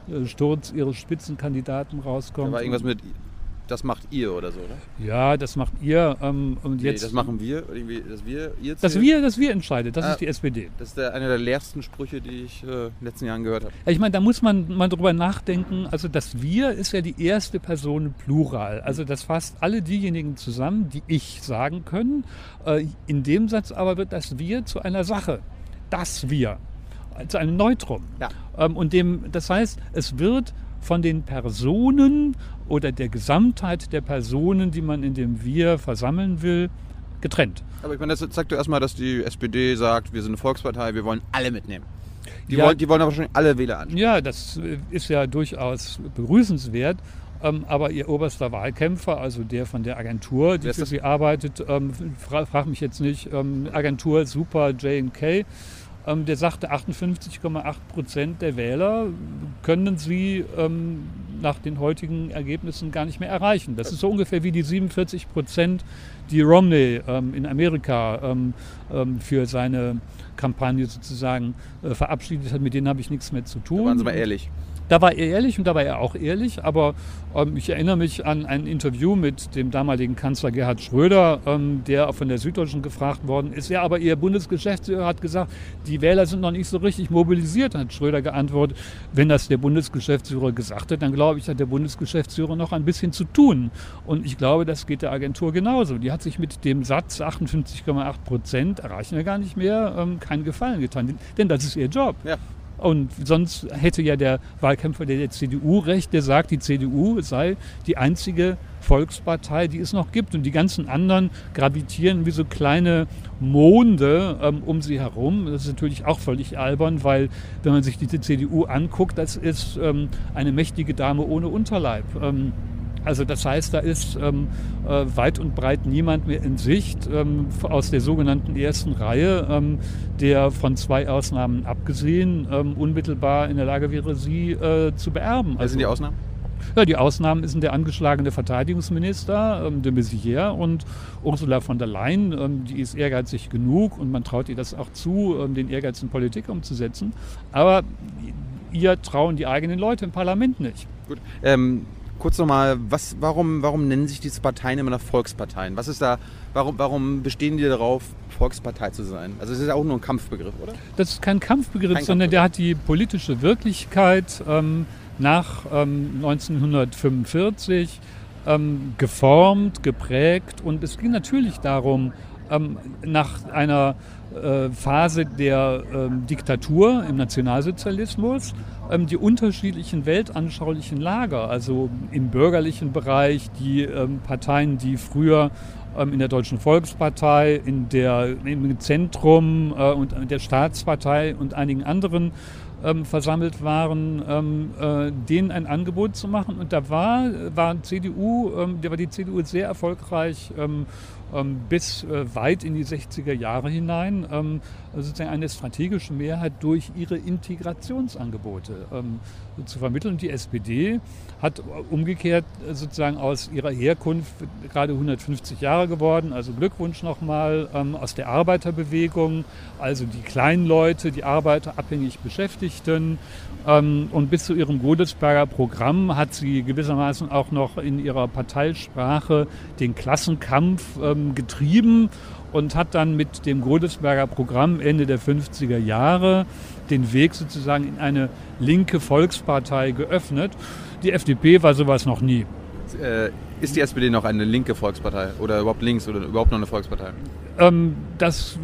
Sturz ihres Spitzenkandidaten rauskommt. Da war irgendwas mit das macht ihr oder so, oder? Ja, das macht ihr. Ähm, und nee, jetzt, das machen wir, irgendwie, dass wir ihr Das wir, das wir entscheidet, das ah, ist die S P D. Das ist der, einer der leersten Sprüche, die ich äh, in den letzten Jahren gehört habe. Ich meine, da muss man mal drüber nachdenken. Also das wir ist ja die erste Person Plural. Also das fasst alle diejenigen zusammen, die ich sagen können. Äh, in dem Satz aber wird das wir zu einer Sache. Das wir. Zu einem Neutrum. Ja. Ähm, und dem, das heißt, es wird von den Personen oder der Gesamtheit der Personen, die man in dem Wir versammeln will, getrennt. Aber ich meine, das zeigt doch erstmal, dass die S P D sagt, wir sind eine Volkspartei, wir wollen alle mitnehmen. Die, ja, wollen, die wollen aber schon alle Wähler anschauen. Ja, das ist ja durchaus begrüßenswert. Ähm, aber ihr oberster Wahlkämpfer, also der von der Agentur, die für sie arbeitet, ähm, fra- frag mich jetzt nicht, ähm, Agentur Super J and K, ähm, der sagte, achtundfünfzig Komma acht Prozent der Wähler können sie ähm, nach den heutigen Ergebnissen gar nicht mehr erreichen. Das ist so ungefähr wie die siebenundvierzig Prozent, die Romney ähm, in Amerika ähm, ähm, für seine Kampagne sozusagen äh, verabschiedet hat. Mit denen habe ich nichts mehr zu tun. Da waren Sie mal ehrlich. Da war er ehrlich und da war er auch ehrlich, aber ähm, ich erinnere mich an ein Interview mit dem damaligen Kanzler Gerhard Schröder, ähm, der von der Süddeutschen gefragt worden ist. Ja, aber Ihr Bundesgeschäftsführer hat gesagt, die Wähler sind noch nicht so richtig mobilisiert, hat Schröder geantwortet. Wenn das der Bundesgeschäftsführer gesagt hat, dann glaube ich, hat der Bundesgeschäftsführer noch ein bisschen zu tun. Und ich glaube, das geht der Agentur genauso. Die hat sich mit dem Satz achtundfünfzig Komma acht Prozent erreichen wir gar nicht mehr, ähm, keinen Gefallen getan. Denn das ist ihr Job. Ja. Und sonst hätte ja der Wahlkämpfer der C D U recht, der sagt, die C D U sei die einzige Volkspartei, die es noch gibt. Und die ganzen anderen gravitieren wie so kleine Monde ähm, um sie herum. Das ist natürlich auch völlig albern, weil wenn man sich die C D U anguckt, das ist ähm, eine mächtige Dame ohne Unterleib. Ähm, Also das heißt, da ist ähm, äh, weit und breit niemand mehr in Sicht ähm, aus der sogenannten ersten Reihe, ähm, der von zwei Ausnahmen abgesehen ähm, unmittelbar in der Lage wäre, sie äh, zu beerben. Wer Also, sind die Ausnahmen? Ja, die Ausnahmen sind der angeschlagene Verteidigungsminister, ähm, de Maizière, und Ursula von der Leyen. Ähm, die ist ehrgeizig genug und man traut ihr das auch zu, ähm, den Ehrgeiz in Politik umzusetzen. Aber ihr trauen die eigenen Leute im Parlament nicht. Gut. Ähm Kurz nochmal, was, warum, warum nennen sich diese Parteien immer noch Volksparteien? Was ist da, warum, warum bestehen die darauf, Volkspartei zu sein? Also es ist ja auch nur ein Kampfbegriff, oder? Das ist kein Kampfbegriff, Kein sondern Kampfbegriff. der hat die politische Wirklichkeit ähm, nach ähm, neunzehnhundertfünfundvierzig ähm, geformt, geprägt. Und es ging natürlich darum, ähm, nach einer äh, Phase der ähm, Diktatur im Nationalsozialismus ähm, die unterschiedlichen weltanschaulichen Lager, also im bürgerlichen Bereich die ähm, Parteien, die früher ähm, in der Deutschen Volkspartei, in der, im Zentrum äh, und der Staatspartei und einigen anderen ähm, versammelt waren, ähm, äh, denen ein Angebot zu machen. Und da war, war, C D U, ähm, da war die C D U sehr erfolgreich, ähm, ähm, bis äh, weit in die sechziger Jahre hinein, ähm, sozusagen eine strategische Mehrheit durch ihre Integrationsangebote ähm, zu vermitteln. Die S P D hat umgekehrt äh, sozusagen aus ihrer Herkunft gerade hundertfünfzig Jahre geworden, also Glückwunsch nochmal, ähm, aus der Arbeiterbewegung, also die kleinen Leute, die Arbeiter, abhängig Beschäftigten, ähm, und bis zu ihrem Godesberger Programm hat sie gewissermaßen auch noch in ihrer Parteisprache den Klassenkampf ähm, getrieben und hat dann mit dem Godesberger Programm Ende der fünfziger Jahre den Weg sozusagen in eine linke Volkspartei geöffnet. Die F D P war sowas noch nie. Äh, ist die S P D noch eine linke Volkspartei oder überhaupt links oder überhaupt noch eine Volkspartei? Ähm, das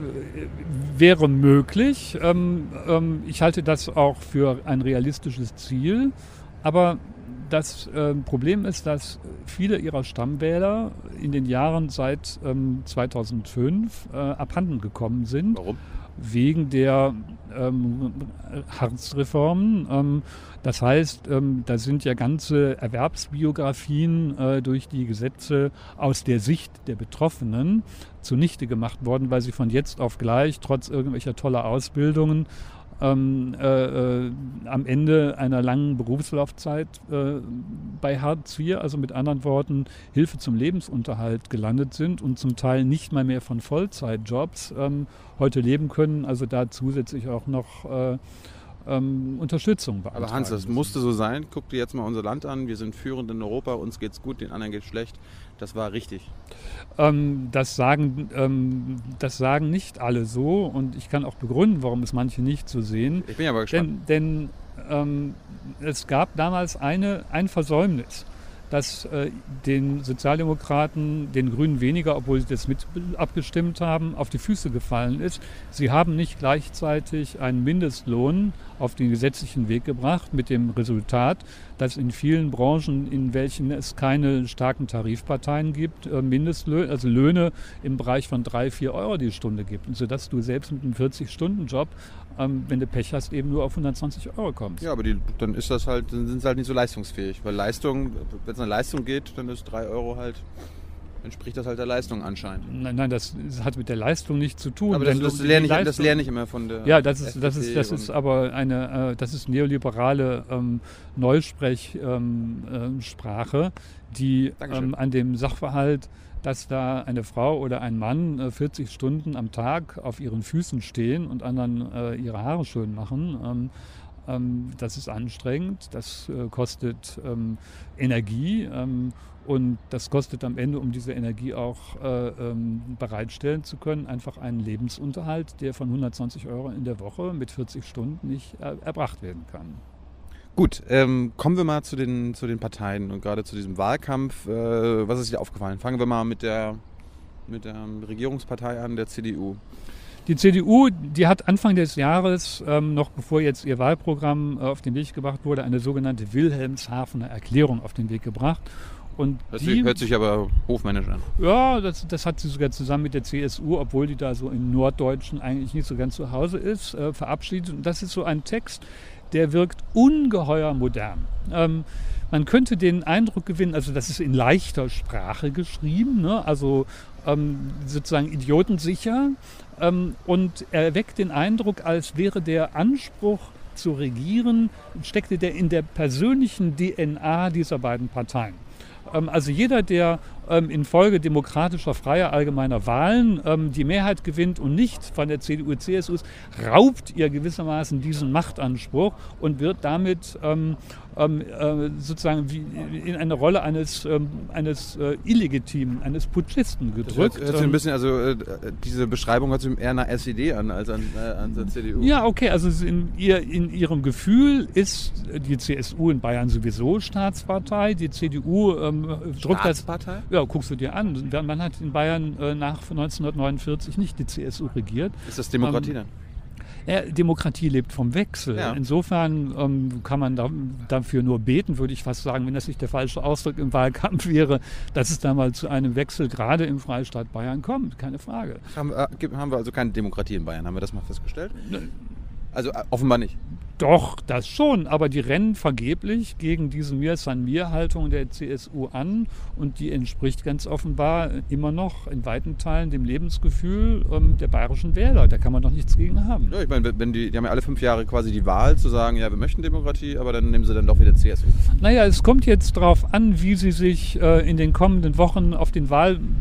wäre möglich. Ähm, ähm, ich halte das auch für ein realistisches Ziel. Aber das äh, Problem ist, dass viele ihrer Stammwähler in den Jahren seit ähm, zweitausendfünf äh, abhanden gekommen sind. Warum? Wegen der ähm, Hartz-Reformen. Ähm, das heißt, ähm, da sind ja ganze Erwerbsbiografien äh, durch die Gesetze aus der Sicht der Betroffenen zunichte gemacht worden, weil sie von jetzt auf gleich, trotz irgendwelcher toller Ausbildungen, Ähm, äh, äh, am Ende einer langen Berufslaufzeit äh, bei Hartz vier, also mit anderen Worten Hilfe zum Lebensunterhalt gelandet sind und zum Teil nicht mal mehr von Vollzeitjobs ähm, heute leben können, also da zusätzlich auch noch äh, ähm, Unterstützung beantragen. Aber Hans, das musste so sein. Guck dir jetzt mal unser Land an. Wir sind führend in Europa, uns geht's gut, den anderen geht's schlecht. Das war richtig. Ähm, das sagen, ähm, das sagen nicht alle so und ich kann auch begründen, warum es manche nicht so sehen. Ich bin aber gespannt. Denn, denn ähm, es gab damals eine, ein Versäumnis, das äh, den Sozialdemokraten, den Grünen weniger, obwohl sie das mit abgestimmt haben, auf die Füße gefallen ist. Sie haben nicht gleichzeitig einen Mindestlohn auf den gesetzlichen Weg gebracht, mit dem Resultat, dass in vielen Branchen, in welchen es keine starken Tarifparteien gibt, Mindestlöhne, also Löhne im Bereich von drei, vier Euro die Stunde gibt. Und sodass du selbst mit einem vierzig-Stunden-Job, ähm, wenn du Pech hast, eben nur auf hundertzwanzig Euro kommst. Ja, aber die, dann ist das halt, dann sind sie halt nicht so leistungsfähig. Weil Leistung, wenn es eine Leistung geht, dann ist drei Euro halt, entspricht das halt der Leistung anscheinend. Nein, nein, das hat mit der Leistung nichts zu tun. Aber das, das, lerne, ich, das lerne ich immer von der Ja, das ist, das ist, das ist aber eine, äh, das ist neoliberale ähm, Neusprechsprache, ähm, äh, die ähm, an dem Sachverhalt, dass da eine Frau oder ein Mann äh, vierzig Stunden am Tag auf ihren Füßen stehen und anderen äh, ihre Haare schön machen, ähm, ähm, das ist anstrengend, das äh, kostet ähm, Energie ähm, und das kostet am Ende, um diese Energie auch äh, ähm, bereitstellen zu können, einfach einen Lebensunterhalt, der von hundertzwanzig Euro in der Woche mit vierzig Stunden nicht äh, erbracht werden kann. Gut, ähm, kommen wir mal zu den, zu den Parteien und gerade zu diesem Wahlkampf. Äh, was ist dir aufgefallen? Fangen wir mal mit der, mit der Regierungspartei an, der C D U. Die C D U, die hat Anfang des Jahres, ähm, noch bevor jetzt ihr Wahlprogramm äh, auf den Weg gebracht wurde, eine sogenannte Wilhelmshavener Erklärung auf den Weg gebracht. Und hört, die, sich, hört sich aber hofmännisch an. Ja, das, das hat sie sogar zusammen mit der C S U, obwohl die da so im Norddeutschen eigentlich nicht so ganz zu Hause ist, äh, verabschiedet. Und das ist so ein Text, der wirkt ungeheuer modern. Ähm, man könnte den Eindruck gewinnen, also das ist in leichter Sprache geschrieben, ne? Also ähm, sozusagen idiotensicher, ähm, und er weckt den Eindruck, als wäre der Anspruch zu regieren, steckte der in der persönlichen D N A dieser beiden Parteien. Ähm, also jeder, der ähm, infolge demokratischer, freier, allgemeiner Wahlen ähm, die Mehrheit gewinnt und nicht von der C D U, C S U ist, raubt ihr gewissermaßen diesen Machtanspruch und wird damit ähm, ähm, äh, sozusagen wie in eine Rolle eines, ähm, eines äh, Illegitimen, eines Putschisten gedrückt. Das hört, hört sich ein bisschen, also äh, diese Beschreibung hört sich eher nach S E D an als an, äh, an der C D U. Ja, okay, also in, ihr, in ihrem Gefühl ist die C S U in Bayern sowieso Staatspartei, die C D U ähm, drückt das... Staatspartei? Ja, guckst du dir an. Man hat in Bayern äh, nach neunzehnhundertneunundvierzig nicht die C S U regiert. Ist das Demokratie ähm, dann? Ja, Demokratie lebt vom Wechsel. Ja. Insofern ähm, kann man da, dafür nur beten, würde ich fast sagen, wenn das nicht der falsche Ausdruck im Wahlkampf wäre, dass es da mal zu einem Wechsel gerade im Freistaat Bayern kommt. Keine Frage. Haben, äh, haben wir also keine Demokratie in Bayern? Haben wir das mal festgestellt? Ne. Also äh, offenbar nicht. Doch, das schon, aber die rennen vergeblich gegen diese Mir-San-Mir-Haltung der C S U an und die entspricht ganz offenbar immer noch in weiten Teilen dem Lebensgefühl ähm, der bayerischen Wähler. Da kann man doch nichts gegen haben. Ja, ich meine, wenn die, die haben ja alle fünf Jahre quasi die Wahl zu sagen, ja, wir möchten Demokratie, aber dann nehmen sie dann doch wieder C S U. Naja, es kommt jetzt darauf an, wie sie sich äh, in den kommenden Wochen auf den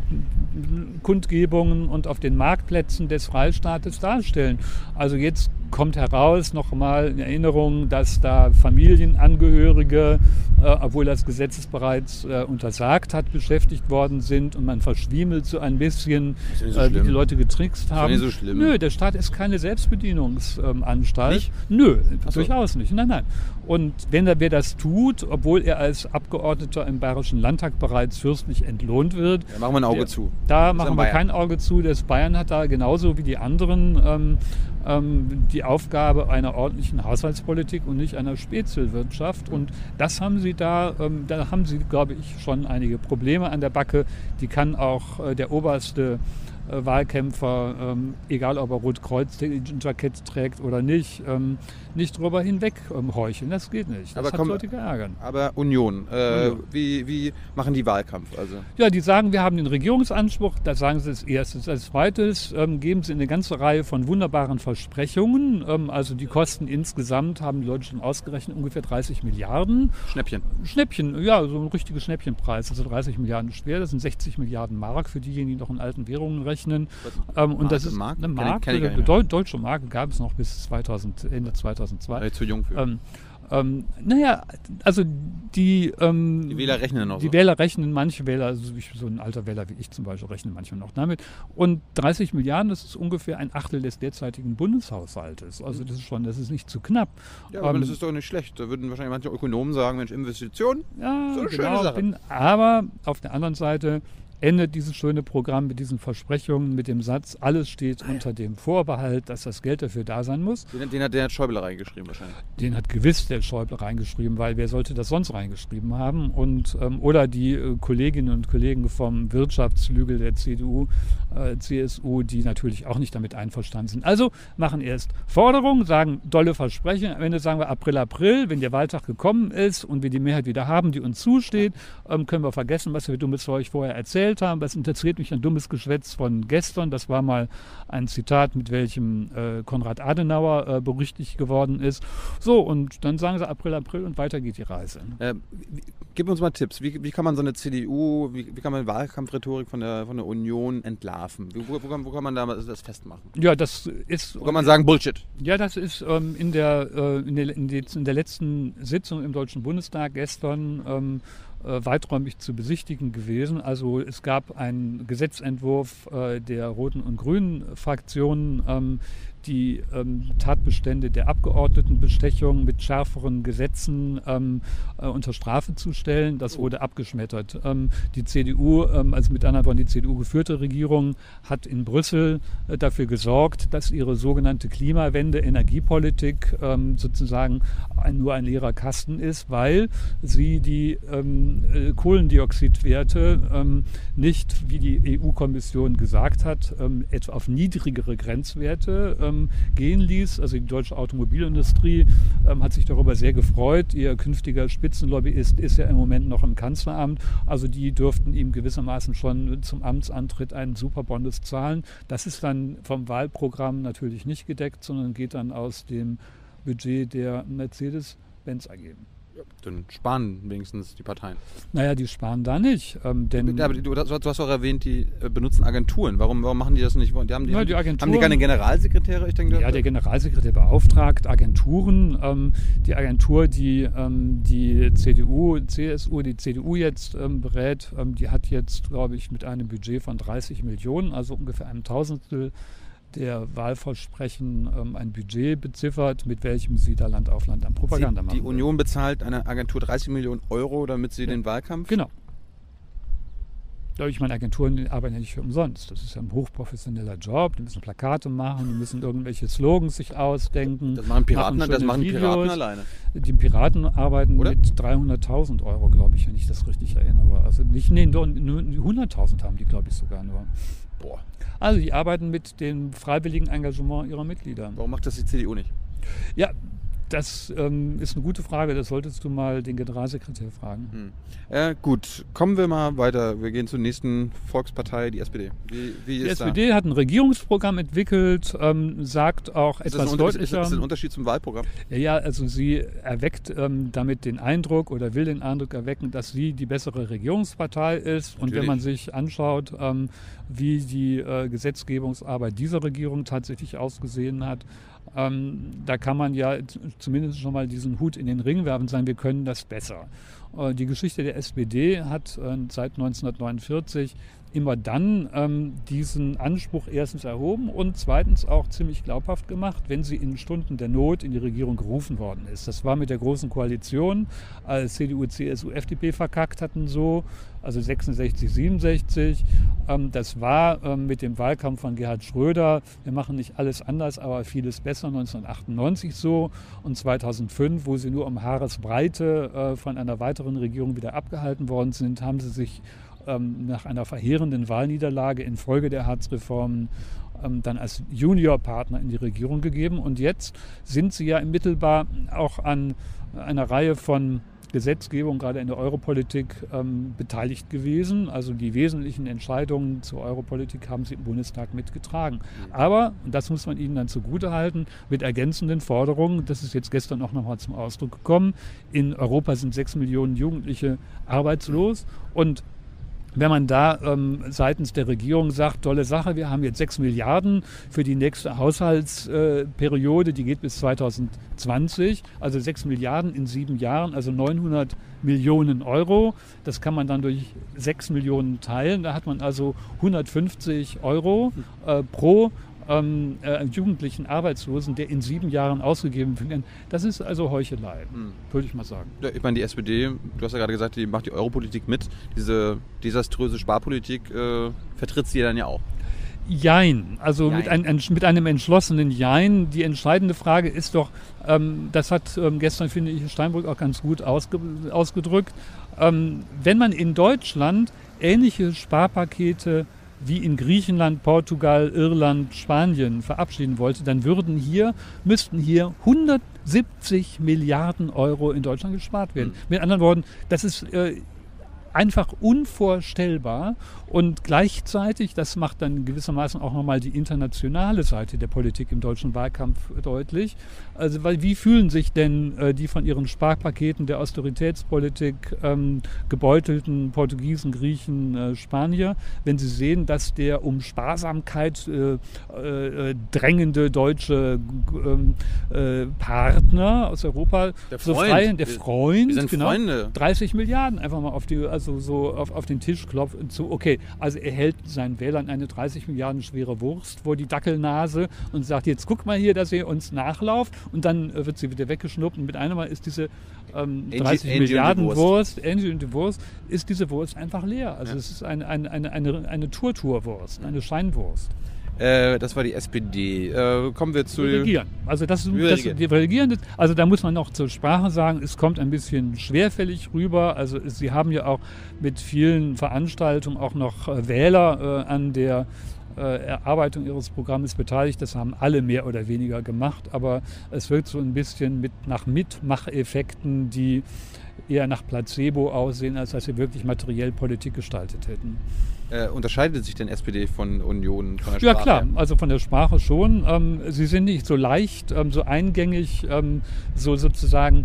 Wahlkundgebungen und auf den Marktplätzen des Freistaates darstellen. Also jetzt kommt heraus, nochmal in Erinnerung, dass da Familienangehörige, äh, obwohl das Gesetz es bereits äh, untersagt hat, beschäftigt worden sind und man verschwiemelt so ein bisschen, so äh, wie die Leute getrickst haben. Ist nicht so schlimm. Nö, der Staat ist keine Selbstbedienungsanstalt. Nicht? Nö, Ach so. durchaus nicht. Nein, nein. Und wenn er, wer das tut, obwohl er als Abgeordneter im Bayerischen Landtag bereits fürstlich entlohnt wird. Da machen wir ein Auge der, zu. Da das machen wir kein Auge zu. Das Bayern hat da genauso wie die anderen ähm, ähm, die Aufgabe einer ordentlichen Haushaltspolitik und nicht einer Spezialwirtschaft. Und das haben sie da, ähm, da haben sie, glaube ich, schon einige Probleme an der Backe. Die kann auch äh, der oberste äh, Wahlkämpfer, ähm, egal ob er Rotkreuz-Jackett trägt oder nicht, ähm, nicht drüber hinweg ähm, heucheln. Das geht nicht. Das aber hat komm, Leute geärgert. Aber Union, äh, Union. Wie, wie machen die Wahlkampf? Also? Ja, die sagen, wir haben den Regierungsanspruch, das sagen sie als erstes. Als zweites ähm, geben sie eine ganze Reihe von wunderbaren Versprechungen. Ähm, also die Kosten insgesamt, haben die Leute schon ausgerechnet, ungefähr dreißig Milliarden. Schnäppchen. Schnäppchen, ja, so ein richtiger Schnäppchenpreis. Also dreißig Milliarden schwer, das sind sechzig Milliarden Mark für diejenigen, die noch in alten Währungen rechnen. Ähm, und das ist Mark? eine Mark, kenn ich, kenn ich Deu deutsche Mark gab es noch bis zweitausend, Ende zweitausendzwei. Ja, zu jung für. Ähm, ähm, naja, also die, ähm, die Wähler rechnen noch Die so. Wähler rechnen, manche Wähler, also ich, so ein alter Wähler wie ich zum Beispiel, rechnen manchmal noch damit. Und dreißig Milliarden, das ist ungefähr ein Achtel des derzeitigen Bundeshaushaltes. Also das ist schon, das ist nicht zu knapp. Ja, aber ähm, das ist doch nicht schlecht. Da würden wahrscheinlich manche Ökonomen sagen, Mensch, Investitionen, ja, so eine genau, schöne Sache. Bin, aber auf der anderen Seite endet dieses schöne Programm mit diesen Versprechungen, mit dem Satz, alles steht unter dem Vorbehalt, dass das Geld dafür da sein muss. Den, den, hat, den hat Schäuble reingeschrieben wahrscheinlich. Den hat gewiss der Schäuble reingeschrieben, weil wer sollte das sonst reingeschrieben haben? Und, ähm, oder die äh, Kolleginnen und Kollegen vom Wirtschaftsflügel der C D U, äh, C S U, die natürlich auch nicht damit einverstanden sind. Also machen erst Forderungen, sagen dolle Versprechen, am Ende sagen wir April, April, wenn der Wahltag gekommen ist und wir die Mehrheit wieder haben, die uns zusteht, ähm, können wir vergessen, was wir dummes Zeug vorher erzählt haben. Das interessiert mich ein dummes Geschwätz von gestern. Das war mal ein Zitat, mit welchem äh, Konrad Adenauer äh, berüchtigt geworden ist. So, und dann sagen sie April, April und weiter geht die Reise. Äh, gib uns mal Tipps. Wie, wie kann man so eine C D U, wie, wie kann man Wahlkampfrhetorik von der, von der Union entlarven? Wo, wo, kann, wo kann man da das festmachen? Ja, das ist... Wo kann man sagen Bullshit? Ja, das ist ähm, in, der, äh, in, der, in, der, in der letzten Sitzung im Deutschen Bundestag gestern ähm, äh, weiträumig zu besichtigen gewesen. Also es gab einen Gesetzentwurf äh, der Roten und Grünen Fraktionen, ähm, die ähm, Tatbestände der Abgeordnetenbestechung mit schärferen Gesetzen ähm, äh, unter Strafe zu stellen. Das wurde abgeschmettert. Ähm, die C D U, ähm, also mit anderen Worten die C D U geführte Regierung, hat in Brüssel äh, dafür gesorgt, dass ihre sogenannte Klimawende, Energiepolitik ähm, sozusagen ein, nur ein leerer Kasten ist, weil sie die ähm, äh, Kohlendioxidwerte ähm, nicht, wie die E U-Kommission gesagt hat, ähm, etwa auf niedrigere Grenzwerte ähm, gehen ließ. Also die deutsche Automobilindustrie ähm, hat sich darüber sehr gefreut. Ihr künftiger Spitzenlobbyist ist ja im Moment noch im Kanzleramt. Also die dürften ihm gewissermaßen schon zum Amtsantritt einen Superbonus zahlen. Das ist dann vom Wahlprogramm natürlich nicht gedeckt, sondern geht dann aus dem Budget der Mercedes-Benz A G. Dann sparen wenigstens die Parteien. Naja, die sparen da nicht. Ähm, denn ja, aber du, du hast auch erwähnt, die äh, benutzen Agenturen. Warum, warum machen die das nicht? Die haben, die, ja, die haben, haben die keine Generalsekretäre? Ich denke, ja, der Generalsekretär beauftragt Agenturen. Ähm, die Agentur, die ähm, die C D U, C S U, die C D U jetzt ähm, berät, ähm, die hat jetzt, glaube ich, mit einem Budget von dreißig Millionen, also ungefähr einem Tausendstel der Wahlversprechen ähm, ein Budget beziffert, mit welchem sie da Land auf Land an Propaganda sie, machen. Die Union bezahlt einer Agentur dreißig Millionen Euro, damit sie ja. den Wahlkampf... Genau. Ich meine, Agenturen arbeiten ja nicht für umsonst. Das ist ja ein hochprofessioneller Job. Die müssen Plakate machen, die müssen irgendwelche Slogans sich ausdenken. Das machen Piraten, machen das machen Videos. Piraten alleine. Die Piraten arbeiten Oder? mit dreihunderttausend Euro, glaube ich, wenn ich das richtig erinnere. Also nicht, nee, nur hunderttausend haben die, glaube ich, sogar nur. Boah. Also die arbeiten mit dem freiwilligen Engagement ihrer Mitglieder. Warum macht das die C D U nicht? Ja, das ähm, ist eine gute Frage. Das solltest du mal den Generalsekretär fragen. Hm. Äh, gut, kommen wir mal weiter. Wir gehen zur nächsten Volkspartei, die S P D. Wie, wie die ist S P D da? hat ein Regierungsprogramm entwickelt, ähm, sagt auch ist etwas das deutlicher. Ist das ein Unterschied zum Wahlprogramm? Ja, ja, also sie erweckt ähm, damit den Eindruck oder will den Eindruck erwecken, dass sie die bessere Regierungspartei ist. Natürlich. Und wenn man sich anschaut, ähm, wie die äh, Gesetzgebungsarbeit dieser Regierung tatsächlich ausgesehen hat, Ähm, da kann man ja zumindest schon mal diesen Hut in den Ring werfen und sagen, wir können das besser. Äh, die Geschichte der S P D hat äh, seit neunzehnhundertneunundvierzig immer dann ähm, diesen Anspruch erstens erhoben und zweitens auch ziemlich glaubhaft gemacht, wenn sie in Stunden der Not in die Regierung gerufen worden ist. Das war mit der Großen Koalition, als C D U, C S U, F D P verkackt hatten so, also sechsundsechzig, siebenundsechzig. Ähm, das war ähm, mit dem Wahlkampf von Gerhard Schröder, wir machen nicht alles anders, aber vieles besser, neunzehnhundertachtundneunzig so und zweitausendfünf, wo sie nur um Haaresbreite äh, von einer weiteren Regierung wieder abgehalten worden sind, haben sie sich ähm, nach einer verheerenden Wahlniederlage infolge der Hartz-Reformen ähm, dann als Juniorpartner in die Regierung gegeben. Und jetzt sind sie ja mittelbar auch an einer Reihe von Gesetzgebung, gerade in der Europolitik, ähm, beteiligt gewesen. Also die wesentlichen Entscheidungen zur Europolitik haben sie im Bundestag mitgetragen. Mhm. Aber, und das muss man ihnen dann zugutehalten, mit ergänzenden Forderungen, das ist jetzt gestern auch nochmal zum Ausdruck gekommen, in Europa sind sechs Millionen Jugendliche arbeitslos und wenn man da ähm, seitens der Regierung sagt, tolle Sache, wir haben jetzt sechs Milliarden für die nächste Haushaltsperiode, äh, die geht bis zweitausendzwanzig, also sechs Milliarden in sieben Jahren, also neunhundert Millionen Euro. Das kann man dann durch sechs Millionen teilen. Da hat man also hundertfünfzig Euro äh, pro ähm, äh, jugendlichen Arbeitslosen, der in sieben Jahren ausgegeben wird. Das ist also Heuchelei, hm. würde ich mal sagen. Ja, ich meine, die S P D, du hast ja gerade gesagt, die macht die Europolitik mit. Diese desaströse Sparpolitik äh, vertritt sie dann ja auch. Jein, also Jein. Mit, ein, mit einem entschlossenen Jein. Die entscheidende Frage ist doch, ähm, das hat ähm, gestern, finde ich, Steinbrück auch ganz gut ausge, ausgedrückt, ähm, wenn man in Deutschland ähnliche Sparpakete wie in Griechenland, Portugal, Irland, Spanien verabschieden wollte, dann würden hier, müssten hier hundertsiebzig Milliarden Euro in Deutschland gespart werden. Mhm. Mit anderen Worten, das ist äh, einfach unvorstellbar und gleichzeitig, das macht dann gewissermaßen auch nochmal die internationale Seite der Politik im deutschen Wahlkampf deutlich. Also, weil wie fühlen sich denn äh, die von ihren Sparpaketen der Austeritätspolitik ähm, gebeutelten Portugiesen, Griechen, äh, Spanier, wenn sie sehen, dass der um Sparsamkeit äh, äh, drängende deutsche äh, Partner aus Europa, der so Freund, frei, der Freund, wir sind genau, Freunde. dreißig Milliarden einfach mal auf die, also so auf, auf den Tisch klopft und so, okay, also er hält seinen Wählern eine dreißig Milliarden schwere Wurst vor die Dackelnase und sagt, jetzt guck mal hier, dass ihr uns nachlauft, und dann äh, wird sie wieder weggeschnuppt und mit einem Mal ist diese ähm, dreißig Angie, Milliarden Angie Wurst, Angie und die Wurst, ist diese Wurst einfach leer. Also ja. Es ist eine, eine, eine, eine, eine Turturwurst, eine Scheinwurst. Äh, das war die S P D. Äh, kommen wir zu... Wir regieren. Also das, das regieren. Die regieren. Also da muss man noch zur Sprache sagen, es kommt ein bisschen schwerfällig rüber. Also sie haben ja auch mit vielen Veranstaltungen auch noch äh, Wähler äh, an der äh, Erarbeitung ihres Programmes beteiligt. Das haben alle mehr oder weniger gemacht. Aber es wirkt so ein bisschen mit, nach Mitmacheffekten, die eher nach Placebo aussehen, als dass sie wirklich materiell Politik gestaltet hätten. Äh, unterscheidet sich denn S P D von Union, von der Sprache? Ja klar, also von der Sprache schon. Ähm, sie sind nicht so leicht, ähm, so eingängig, ähm, so sozusagen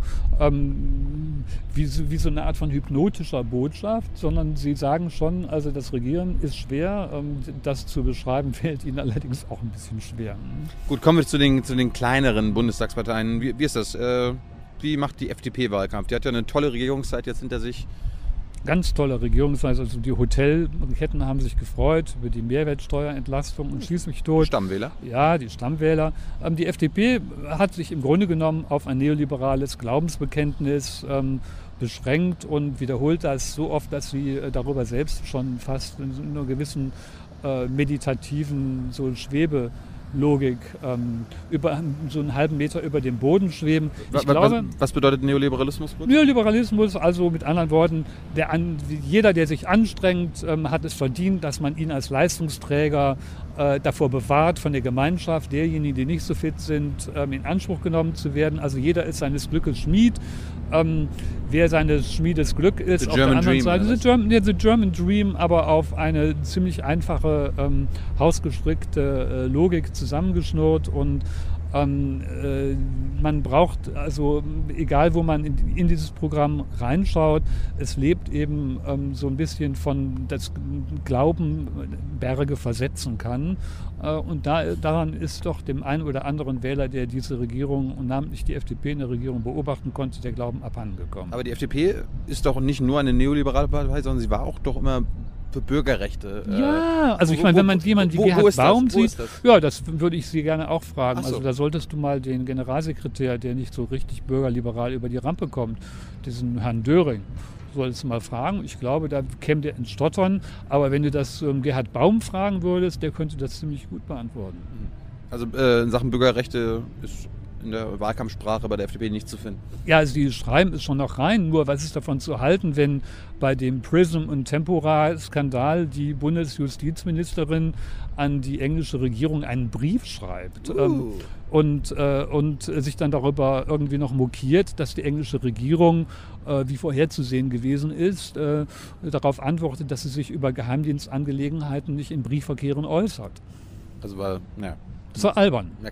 ähm, wie, wie so eine Art von hypnotischer Botschaft, sondern sie sagen schon, also das Regieren ist schwer, ähm, das zu beschreiben fällt ihnen allerdings auch ein bisschen schwer. Gut, kommen wir zu den, zu den kleineren Bundestagsparteien. Wie, wie ist das? Äh, wie macht die F D P Wahlkampf? Die hat ja eine tolle Regierungszeit jetzt hinter sich. Ganz tolle Regierungszeit. Also die Hotelketten haben sich gefreut über die Mehrwertsteuerentlastung und schieß mich tot. Stammwähler? Ja, die Stammwähler. Ähm, die F D P hat sich im Grunde genommen auf ein neoliberales Glaubensbekenntnis ähm, beschränkt und wiederholt das so oft, dass sie äh, darüber selbst schon fast in so einer gewissen äh, meditativen so Schwebe Logik ähm, über so einen halben Meter über dem Boden schweben. Ich was, glaube, was bedeutet Neoliberalismus? Neoliberalismus, also mit anderen Worten, der an, jeder, der sich anstrengt, ähm, hat es verdient, dass man ihn als Leistungsträger äh, davor bewahrt, von der Gemeinschaft, derjenigen, die nicht so fit sind, ähm, in Anspruch genommen zu werden. Also jeder ist seines Glückes Schmied. Ähm, wer seines Schmiedes Glück ist, the auf der anderen Dream, Seite, the German, ja, the German Dream, aber auf eine ziemlich einfache, ähm, hausgestrickte äh, Logik zusammengeschnurrt und ähm, äh, man braucht, also egal wo man in, in dieses Programm reinschaut, es lebt eben ähm, so ein bisschen von das Glauben, Berge versetzen kann. Äh, und da, daran ist doch dem einen oder anderen Wähler, der diese Regierung und namentlich die F D P in der Regierung beobachten konnte, der Glauben abhandengekommen. Aber die F D P ist doch nicht nur eine neoliberale Partei, sondern sie war auch doch immer für Bürgerrechte. Ja, also ich meine, wenn man jemand wie Gerhard Baum sieht, ja, das würde ich Sie gerne auch fragen. So. Also da solltest du mal den Generalsekretär, der nicht so richtig bürgerliberal über die Rampe kommt, diesen Herrn Döring, solltest du mal fragen. Ich glaube, da käme der ins Stottern. Aber wenn du das ähm, Gerhard Baum fragen würdest, der könnte das ziemlich gut beantworten. Also äh, in Sachen Bürgerrechte ist in der Wahlkampfsprache bei der F D P nicht zu finden. Ja, also die schreiben es schon noch rein. Nur was ist davon zu halten, wenn bei dem Prism- und Tempora-Skandal die Bundesjustizministerin an die englische Regierung einen Brief schreibt uh. ähm, und, äh, und sich dann darüber irgendwie noch mokiert, dass die englische Regierung, äh, wie vorherzusehen gewesen ist, äh, darauf antwortet, dass sie sich über Geheimdienstangelegenheiten nicht in Briefverkehren äußert. Also war, ja. Das war albern. Ja, klar.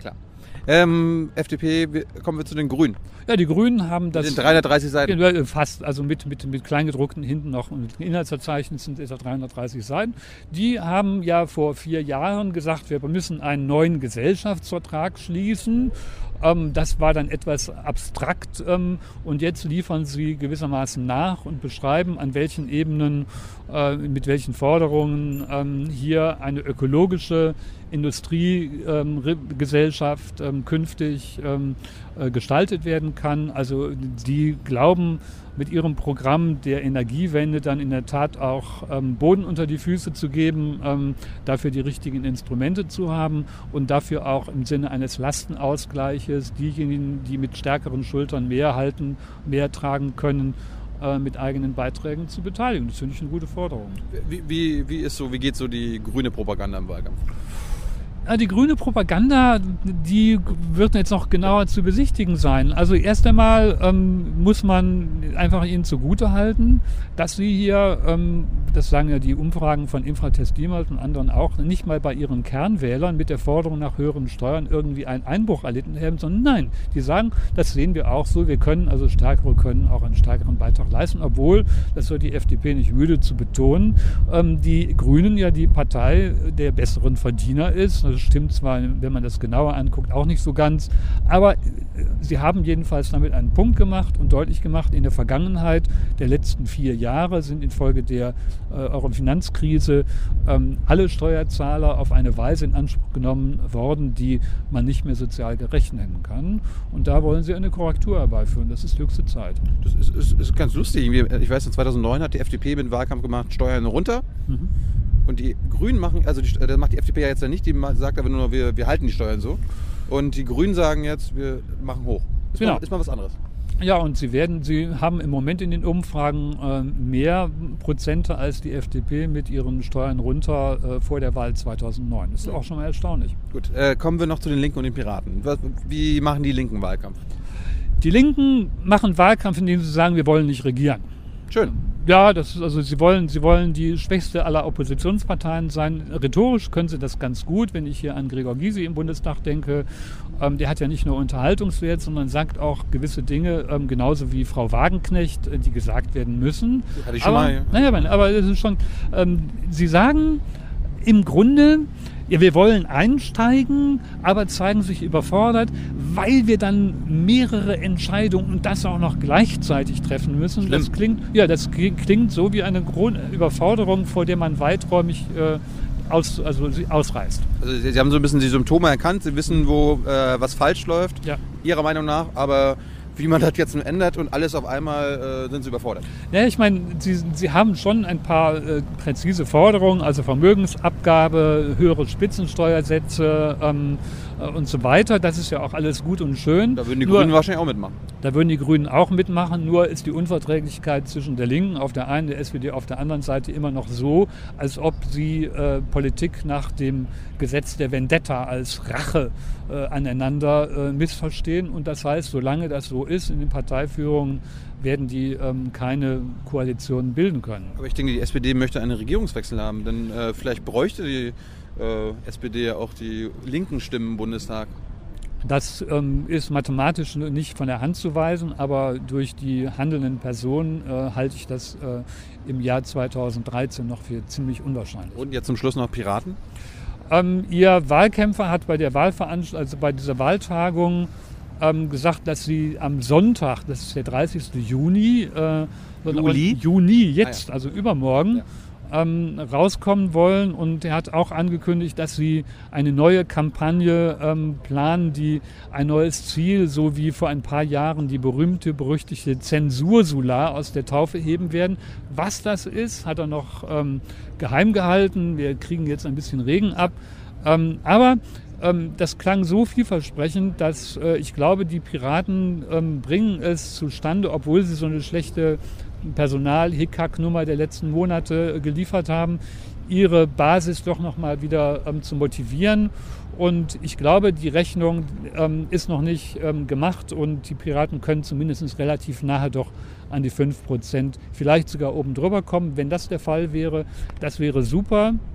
Ähm, F D P, wir, kommen wir zu den Grünen. Ja, die Grünen haben das... Mit den dreihundertdreißig Seiten? Fast, also mit, mit, mit Kleingedruckten hinten noch und Inhaltsverzeichnis sind etwa dreihundertdreißig Seiten. Die haben ja vor vier Jahren gesagt, wir müssen einen neuen Gesellschaftsvertrag schließen. Ähm, das war dann etwas abstrakt ähm, und jetzt liefern sie gewissermaßen nach und beschreiben, an welchen Ebenen, äh, mit welchen Forderungen ähm, hier eine ökologische Industriegesellschaft ähm, ähm, künftig ähm, äh, gestaltet werden kann. Also die glauben, mit ihrem Programm der Energiewende dann in der Tat auch ähm, Boden unter die Füße zu geben, ähm, dafür die richtigen Instrumente zu haben und dafür auch im Sinne eines Lastenausgleiches diejenigen, die mit stärkeren Schultern mehr halten, mehr tragen können, äh, mit eigenen Beiträgen zu beteiligen. Das finde ich eine gute Forderung. Wie, wie, wie, ist so, wie geht so die grüne Propaganda im Wahlkampf? Die grüne Propaganda, die wird jetzt noch genauer zu besichtigen sein. Also erst einmal ähm, muss man einfach ihnen zugutehalten, dass sie hier, ähm, das sagen ja die Umfragen von Infratest DIMAP und anderen auch, nicht mal bei ihren Kernwählern mit der Forderung nach höheren Steuern irgendwie einen Einbruch erlitten haben, sondern nein, die sagen, das sehen wir auch so, wir können, also Stärkere können auch einen stärkeren Beitrag leisten, obwohl, das wird die F D P nicht müde zu betonen, ähm, die Grünen ja die Partei der besseren Verdiener ist. Das stimmt zwar, wenn man das genauer anguckt, auch nicht so ganz, aber sie haben jedenfalls damit einen Punkt gemacht und deutlich gemacht, in der Vergangenheit der letzten vier Jahre sind infolge der äh, Euro-Finanzkrise ähm, alle Steuerzahler auf eine Weise in Anspruch genommen worden, die man nicht mehr sozial gerecht nennen kann. Und da wollen sie eine Korrektur herbeiführen. Das ist höchste Zeit. Das ist, ist, ist ganz lustig. Ich weiß, zweitausendneun hat die F D P mit dem Wahlkampf gemacht, Steuern runter. Mhm. Und die Grünen machen, also die, das macht die F D P ja jetzt ja nicht, die sagt aber nur, wir, wir halten die Steuern so. Und die Grünen sagen jetzt, wir machen hoch. Ist, genau. mal, ist mal was anderes. Ja, und sie werden, sie haben im Moment in den Umfragen äh, mehr Prozente als die F D P mit ihren Steuern runter äh, vor der Wahl zweitausendneun. Das ist ja auch schon mal erstaunlich. Gut, äh, kommen wir noch zu den Linken und den Piraten. Was, wie machen die Linken Wahlkampf? Die Linken machen Wahlkampf, indem sie sagen, wir wollen nicht regieren. Schön. Ja, das ist, also sie wollen, sie wollen die schwächste aller Oppositionsparteien sein. Rhetorisch können sie das ganz gut, wenn ich hier an Gregor Gysi im Bundestag denke. Ähm, der hat ja nicht nur Unterhaltungswert, sondern sagt auch gewisse Dinge, ähm, genauso wie Frau Wagenknecht, äh, die gesagt werden müssen. Hatte ich schon aber, mal. Ja. Naja, aber es ist schon, ähm, sie sagen im Grunde, ja, wir wollen einsteigen, aber zeigen sich überfordert, weil wir dann mehrere Entscheidungen und das auch noch gleichzeitig treffen müssen. Schlimm. Das klingt, ja, das klingt so wie eine Grund- Überforderung, vor der man weiträumig äh, aus, also ausreißt. Also Sie, Sie haben so ein bisschen die Symptome erkannt, Sie wissen, wo äh, was falsch läuft, ja. Ihrer Meinung nach, aber wie man das jetzt nun ändert und alles auf einmal, äh, sind Sie überfordert. Ja, ich meine, Sie, Sie haben schon ein paar äh, präzise Forderungen, also Vermögensabgabe, höhere Spitzensteuersätze ähm, äh, und so weiter. Das ist ja auch alles gut und schön. Da würden die nur, Grünen wahrscheinlich auch mitmachen. Da würden die Grünen auch mitmachen, nur ist die Unverträglichkeit zwischen der Linken auf der einen, der S P D auf der anderen Seite immer noch so, als ob sie äh, Politik nach dem Gesetz der Vendetta als Rache äh, aneinander äh, missverstehen. Und das heißt, solange das so ist in den Parteiführungen, werden die ähm, keine Koalitionen bilden können. Aber ich denke, die S P D möchte einen Regierungswechsel haben, denn äh, vielleicht bräuchte die äh, S P D ja auch die linken Stimmen im Bundestag. Das ähm, ist mathematisch nicht von der Hand zu weisen, aber durch die handelnden Personen äh, halte ich das äh, im Jahr zweitausenddreizehn noch für ziemlich unwahrscheinlich. Und jetzt zum Schluss noch Piraten? Ähm, ihr Wahlkämpfer hat bei der Wahlveranstaltung, also bei dieser Wahltagung ähm, gesagt, dass sie am Sonntag, das ist der dreißigste Juni, äh, Juli? Juni jetzt, ah, ja. also übermorgen, ja. ähm, rauskommen wollen. Und er hat auch angekündigt, dass sie eine neue Kampagne ähm, planen, die ein neues Ziel, so wie vor ein paar Jahren die berühmte, berüchtigte Zensursula aus der Taufe heben werden. Was das ist, hat er noch ähm, geheim gehalten. Wir kriegen jetzt ein bisschen Regen ab. Ähm, aber ähm, das klang so vielversprechend, dass äh, ich glaube, die Piraten ähm, bringen es zustande, obwohl sie so eine schlechte Personal-Hickhack-Nummer der letzten Monate geliefert haben, ihre Basis doch noch mal wieder ähm, zu motivieren. Und ich glaube, die Rechnung ähm, ist noch nicht ähm, gemacht und die Piraten können zumindest relativ nahe doch an die fünf Prozent, vielleicht sogar oben drüber kommen. Wenn das der Fall wäre, das wäre super.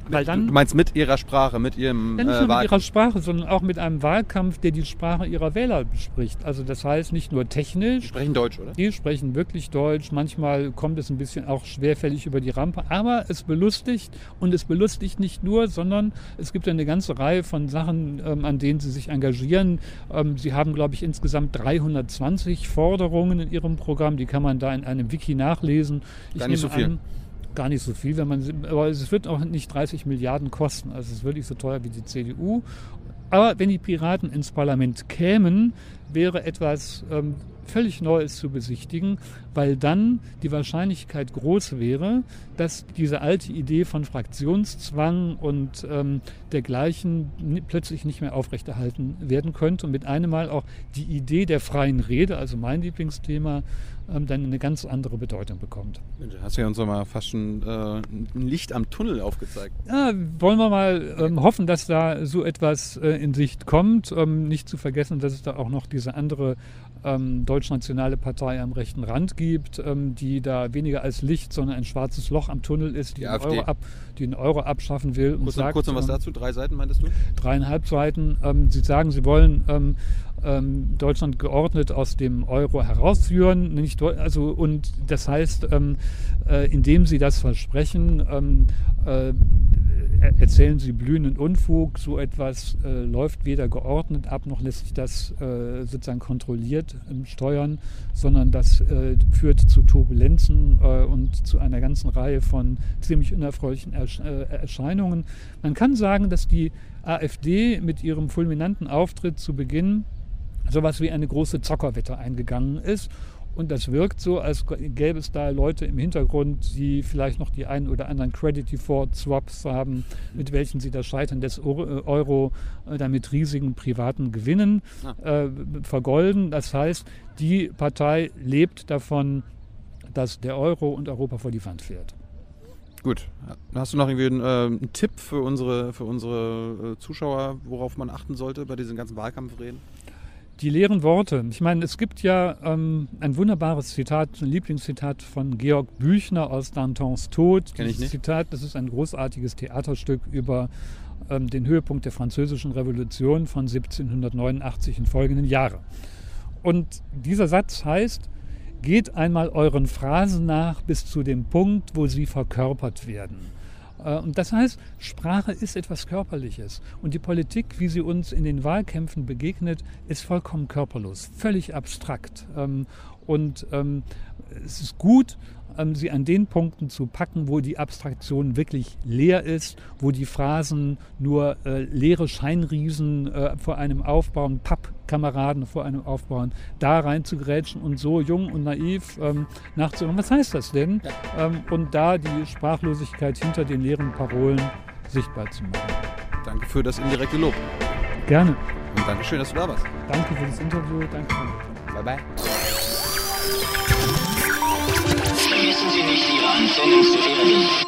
Weil dann, du meinst mit ihrer Sprache, mit ihrem ja, nicht äh, nur mit ihrer Sprache, sondern auch mit einem Wahlkampf, der die Sprache ihrer Wähler bespricht. Also das heißt nicht nur technisch. Die sprechen Deutsch, oder? Die sprechen wirklich Deutsch. Manchmal kommt es ein bisschen auch schwerfällig über die Rampe. Aber es belustigt. Und es belustigt nicht nur, sondern es gibt eine ganze Reihe von Sachen, ähm, an denen sie sich engagieren. Ähm, sie haben, glaube ich, insgesamt dreihundertzwanzig Forderungen in ihrem Programm. Die kann man da in einem Wiki nachlesen. Ich Gar nicht so viel. An, Gar nicht so viel, wenn man, aber es wird auch nicht dreißig Milliarden kosten. Also es ist wirklich so teuer wie die C D U. Aber wenn die Piraten ins Parlament kämen, wäre etwas ähm, völlig Neues zu besichtigen, weil dann die Wahrscheinlichkeit groß wäre, dass diese alte Idee von Fraktionszwang und ähm, dergleichen plötzlich nicht mehr aufrechterhalten werden könnte und mit einem Mal auch die Idee der freien Rede, also mein Lieblingsthema, ähm, dann eine ganz andere Bedeutung bekommt. Mensch, hast du ja uns doch mal fast schon äh, ein Licht am Tunnel aufgezeigt. Ja, wollen wir mal ähm, hoffen, dass da so etwas äh, in Sicht kommt. Ähm, nicht zu vergessen, dass es da auch noch diese andere ähm, deutschnationale Partei am rechten Rand gibt, ähm, die da weniger als Licht, sondern ein schwarzes Loch am Tunnel ist, die, die, den, Euro ab, die den Euro abschaffen will. Und kurz, sagt, kurz noch was dazu, drei Seiten meintest du? Dreieinhalb Seiten. Ähm, sie sagen, sie wollen ähm, ähm, Deutschland geordnet aus dem Euro herausführen. Nicht, also, und das heißt, ähm, äh, indem sie das versprechen, ähm, äh, erzählen sie blühenden Unfug. So etwas äh, läuft weder geordnet ab, noch lässt sich das äh, sozusagen kontrolliert ähm, steuern, sondern das äh, führt zu Turbulenzen äh, und zu einer ganzen Reihe von ziemlich unerfreulichen Ersch äh, Erscheinungen. Man kann sagen, dass die AfD mit ihrem fulminanten Auftritt zu Beginn sowas wie eine große Zockerwette eingegangen ist. Und das wirkt so, als gäbe es da Leute im Hintergrund, die vielleicht noch die einen oder anderen Credit Default Swaps haben, mit welchen sie das Scheitern des Euro äh, dann mit riesigen privaten Gewinnen äh, vergolden. Das heißt, die Partei lebt davon, dass der Euro und Europa vor die Wand fährt. Gut. Hast du noch irgendwie einen, äh, einen Tipp für unsere, für unsere äh, Zuschauer, worauf man achten sollte bei diesen ganzen Wahlkampfreden? Die leeren Worte. Ich meine, es gibt ja ähm, ein wunderbares Zitat, ein Lieblingszitat von Georg Büchner aus Dantons Tod. Kenn ich Dieses nicht. Zitat, das ist ein großartiges Theaterstück über ähm, den Höhepunkt der Französischen Revolution von siebzehnhundertneunundachtzig in folgenden Jahren. Und dieser Satz heißt: Geht einmal euren Phrasen nach bis zu dem Punkt, wo sie verkörpert werden. Und das heißt, Sprache ist etwas Körperliches. Und die Politik, wie sie uns in den Wahlkämpfen begegnet, ist vollkommen körperlos, völlig abstrakt. Und es ist gut, sie an den Punkten zu packen, wo die Abstraktion wirklich leer ist, wo die Phrasen nur äh, leere Scheinriesen äh, vor einem aufbauen, Pappkameraden vor einem aufbauen, da rein zu grätschen und so jung und naiv ähm, nachzuhören. Was heißt das denn? Ja. Ähm, und da die Sprachlosigkeit hinter den leeren Parolen sichtbar zu machen. Danke für das indirekte Lob. Gerne. Und danke schön, dass du da warst. Danke für das Interview. Danke. Bye bye. Vergessen Sie nicht, Ihre Antennen zu erden.